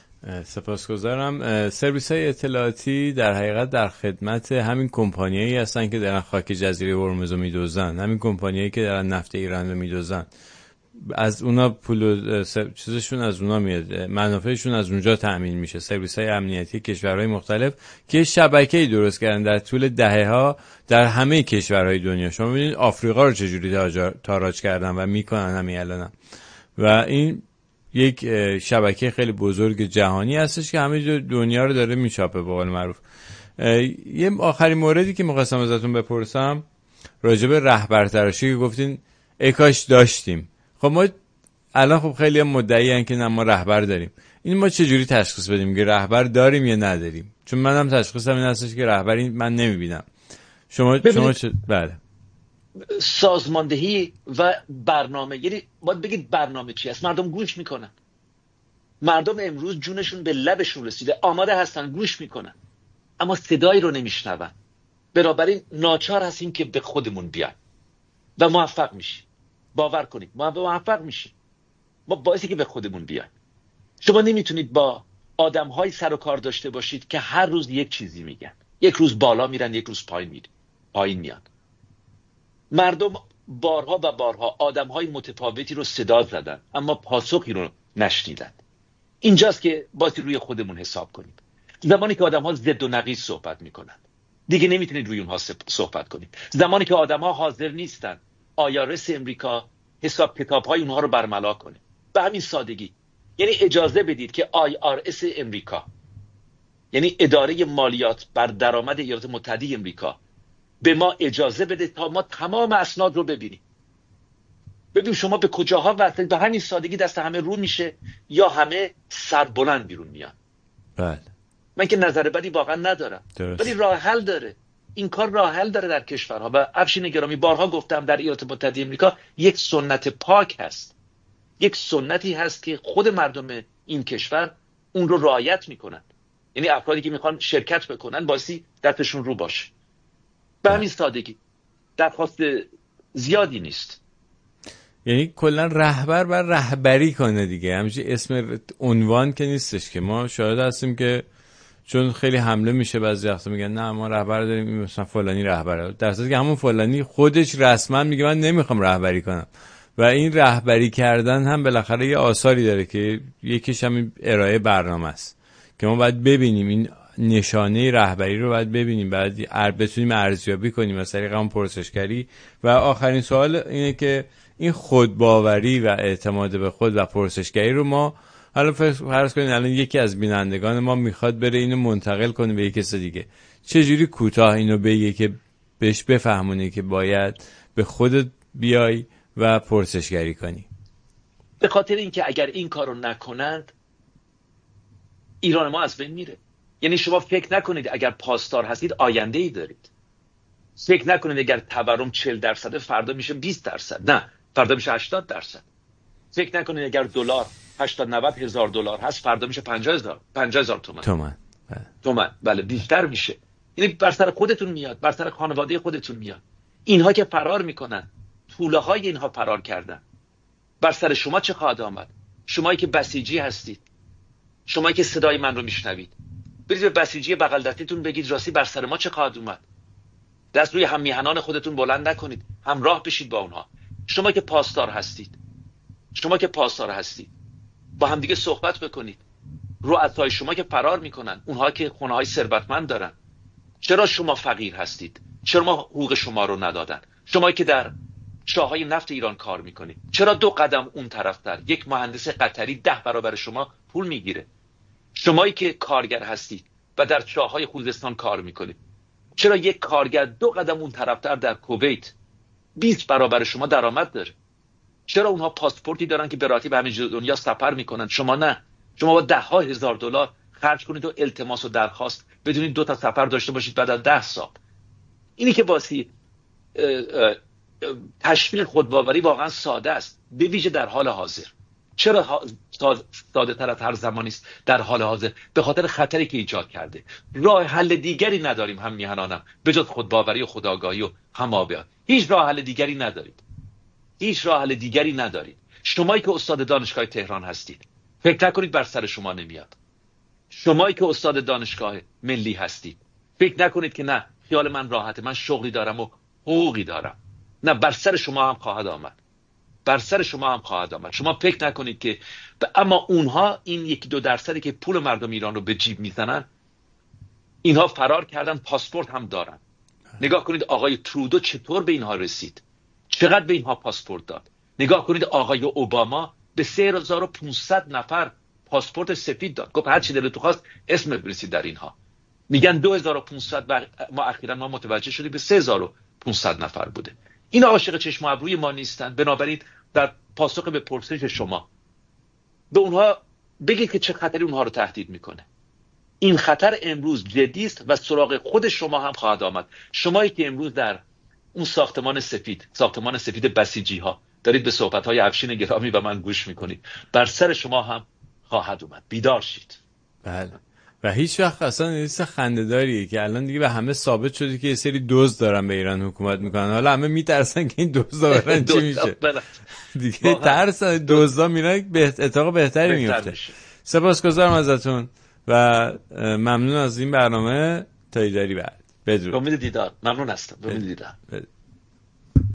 سپاسگزارم. سرویس های اطلاعاتی در حقیقت در خدمت همین کمپانیایی هستن که دارن خاک جزیره هرمز رو میدوزن، همین کمپانیایی که دارن نفت ایران رو میدوزن. از اونا پول چیزشون از اونا میاد، منافعشون از اونجا تأمین میشه. سرویس های امنیتی کشورهای مختلف که شبکه‌ای درست کردن در طول دهه‌ها در همه کشورهای دنیا. شما ببینید آفریقا رو چجوری تاراج کردن و میکنن همین الانم. و این یک شبکه خیلی بزرگ جهانی هستش که همه دنیا رو داره میچاپه به قول معروف. یه آخرین موردی که می‌خواستم ازتون بپرسم راجع به رهبرتراشی که گفتین ای کاش داشتیم. خب ما الان خب خیلی مدعیان که نه ما رهبر داریم. این ما چه جوری تشخیص بدیم که رهبر داریم یا نداریم؟ چون منم تشخیصم این هستش که رهبری من نمیبینم. شما شما چه؟ بله. سازماندهی و برنامه، یعنی باید بگید برنامه چی است. مردم گوش میکنن. مردم امروز جونشون به لبشون رسیده، آماده هستن، گوش میکنن اما صدایی رو نمیشنون. بنابراین ناچار هستیم که به خودمون بیایم و موفق میشیم. باور کنید ما موفق میشیم. ما باعثی که به خودمون بیایم. شما نمیتونید با آدم‌های سر و کار داشته باشید که هر روز یک چیزی میگن. یک روز بالا میرن، یک روز پایین میرن، پایین میان. مردم بارها و بارها آدم‌های متفاوتی رو صدا زدن اما پاسخی رو نشنیدن. اینجاست که باید روی خودمون حساب کنیم. زمانی که آدم‌ها ضد و نقیض صحبت میکنن دیگه نمیتونید روی اونها صحبت کنید. زمانی که آدم‌ها حاضر نیستن آیارس امریکا حساب کتاب‌های اونها رو برملا کنه، به همین سادگی. یعنی اجازه بدید که آی آر اس امریکا، یعنی اداره مالیات بر درآمد ایالات متحده امریکا، به ما اجازه بده تا ما تمام اسناد رو ببینیم. ببین شما به کجاها وصل، به همین سادگی دست همه رو میشه یا همه سربلند بیرون میان. بله. من که نظر بدی واقعا ندارم، ولی راه حل داره. این کار راه حل داره در کشورها. و افشین گرامی، بارها گفتم در ایالات متحده آمریکا یک سنت پاک هست، یک سنتی هست که خود مردم این کشور اون رو رعایت میکنن. یعنی افرادی که میخوان شرکت بکنن بایستی دستشون رو باشه. به همین سادگی، درخواست زیادی نیست. یعنی کلا رهبر بر رهبری کنه دیگه، همچین اسم عنوان که نیستش که ما شاهد هستیم که چون خیلی حمله میشه بعضی وقتا میگن نه ما رهبر داریم، این مثلا فلانی رهبره، در صورتی که همون فلانی خودش رسما میگه من نمیخوام رهبری کنم. و این رهبری کردن هم بالاخره یه آثاری داره که یکیش هم ارائه برنامه است که ما باید ببینیم این نشانه رهبری رو باید ببینیم، بعد بتونیم ارزیابی کنیم از طریق اون پرسشگری. و آخرین سوال اینه که این خودباوری و اعتماد به خود و پرسشگری رو ما حالا فرض کنید الان یکی از بینندگان ما میخواد بره اینو منتقل کنه به یک کس دیگه، چجوری کوتاه اینو بگه که بهش بفهمونه که باید به خودت بیای و پرسشگری کنی؟ به خاطر اینکه اگر این کارو نکنند ایران ما از بین میره. یعنی شما فکر نکنید اگر پاسدار هستید آینده ای دارید. فکر نکنید اگر تورم چهل درصد فردا میشه بیست درصد، نه فردا میشه هشتاد درصد. فکر نکنید اگر دلار هشتاد نود هزار دلار هست فردا میشه پنجاه هزار پنجاه هزار تومان تومان تومان بله بیشتر میشه. یعنی بر سر خودتون میاد، بر سر خانواده خودتون میاد. اینها که فرار میکنن، توله های اینها فرار کردن، بر سر شما چه خواهد آمد؟ شمایی که بسیجی هستید، شمایی که صدای من رو میشنوید، برید به بسیجی بغل دستیتون بگید راستی بر سر ما چه خواهد اومد. دست روی هم میهنان خودتون بلند نکنید، همراه بشید با اونها. شما که پاسدار هستید، شما که پاسدار هستید با هم دیگه صحبت بکنید. رؤسای شما که فرار میکنن، اونها که خونه های ثروتمند دارن، چرا شما فقیر هستید؟ چرا ما حقوق شما رو ندادن؟ شما که در چاهای نفت ایران کار میکنید، چرا دو قدم اون طرفتر یک مهندس قطری ده برابر شما پول میگیره؟ شمایی که کارگر هستید و در چاهای خوزستان کار میکنید، چرا یک کارگر دو قدم اون طرفتر در کویت بیست برابر شما درآمد داره؟ چرا اونها پاسپورتی دارن که به راحتی به همه دنیا سفر میکنن، شما نه؟ شما با ده ها هزار دلار خرج کنید و التماس و درخواست بدونید دو تا سفر داشته باشید بعد از ده سال. اینی که باسی تشویق خودباوری واقعا ساده است، به ویژه در حال حاضر. چرا ساده تر از هر زمانی است در حال حاضر؟ به خاطر خطری که ایجاد کرده. راه حل دیگری نداریم هم میهنانم به جز خودباوری و خودآگاهی و همابیان. هیچ راه حل دیگری ندارید. هیچ راه حل دیگری ندارید. شمایی که استاد دانشگاه تهران هستید، فکر نکنید بر سر شما نمیاد. شمایی که استاد دانشگاه ملی هستید، فکر نکنید که نه خیال من راحته، من شغلی دارم و حقوقی دارم. نه، بر سر شما هم خواهد آمد. بر سر شما هم خواهد آمد. شما فکر نکنید که ب... اما اونها این یکی دو درصدی که پول مردم ایران رو به جیب میزنن، اینها فرار کردن، پاسپورت هم دارن. نگاه کنید آقای ترودو چطور به اینها رسید، چقدر به اینها پاسپورت داد. نگاه کنید آقای اوباما به سه هزار و پانصد نفر پاسپورت سفید داد، گفت هر چی دلت خواست اسم بنویسید در اینها. میگن دو هزار و پانصد و ما اخیراً ما متوجه شدیم به سه هزار و پانصد نفر بوده. این عاشق چشم و ابروی ما نیستن. بنابراین در پاسخ به پرسش شما به اونها بگید که چه خطری اونها رو تهدید میکنه. این خطر امروز جدی است و سراغ خود شما هم خواهد آمد. شمایی که امروز در اون ساختمان سفید، ساختمان سفید بسیجی ها دارید به صحبت های افشین گرامی و من گوش میکنید، بر سر شما هم خواهد اومد. بیدار شید. بله. و هیچ وقت اصلا نیست خنده‌داریه که الان دیگه به همه ثابت شده که یه سری دزد دارن به ایران حکومت میکنن. حالا همه میترسن که این دزدا برن چی میشه دیگه. ترس دزدا میرن به اتفاق بهتری میفته. سپاسگزارم ازتون و ممنون از این برنامه. تا دیداری بعد. بدرود. امید دیدار. ممنون هستم. امید دیدار.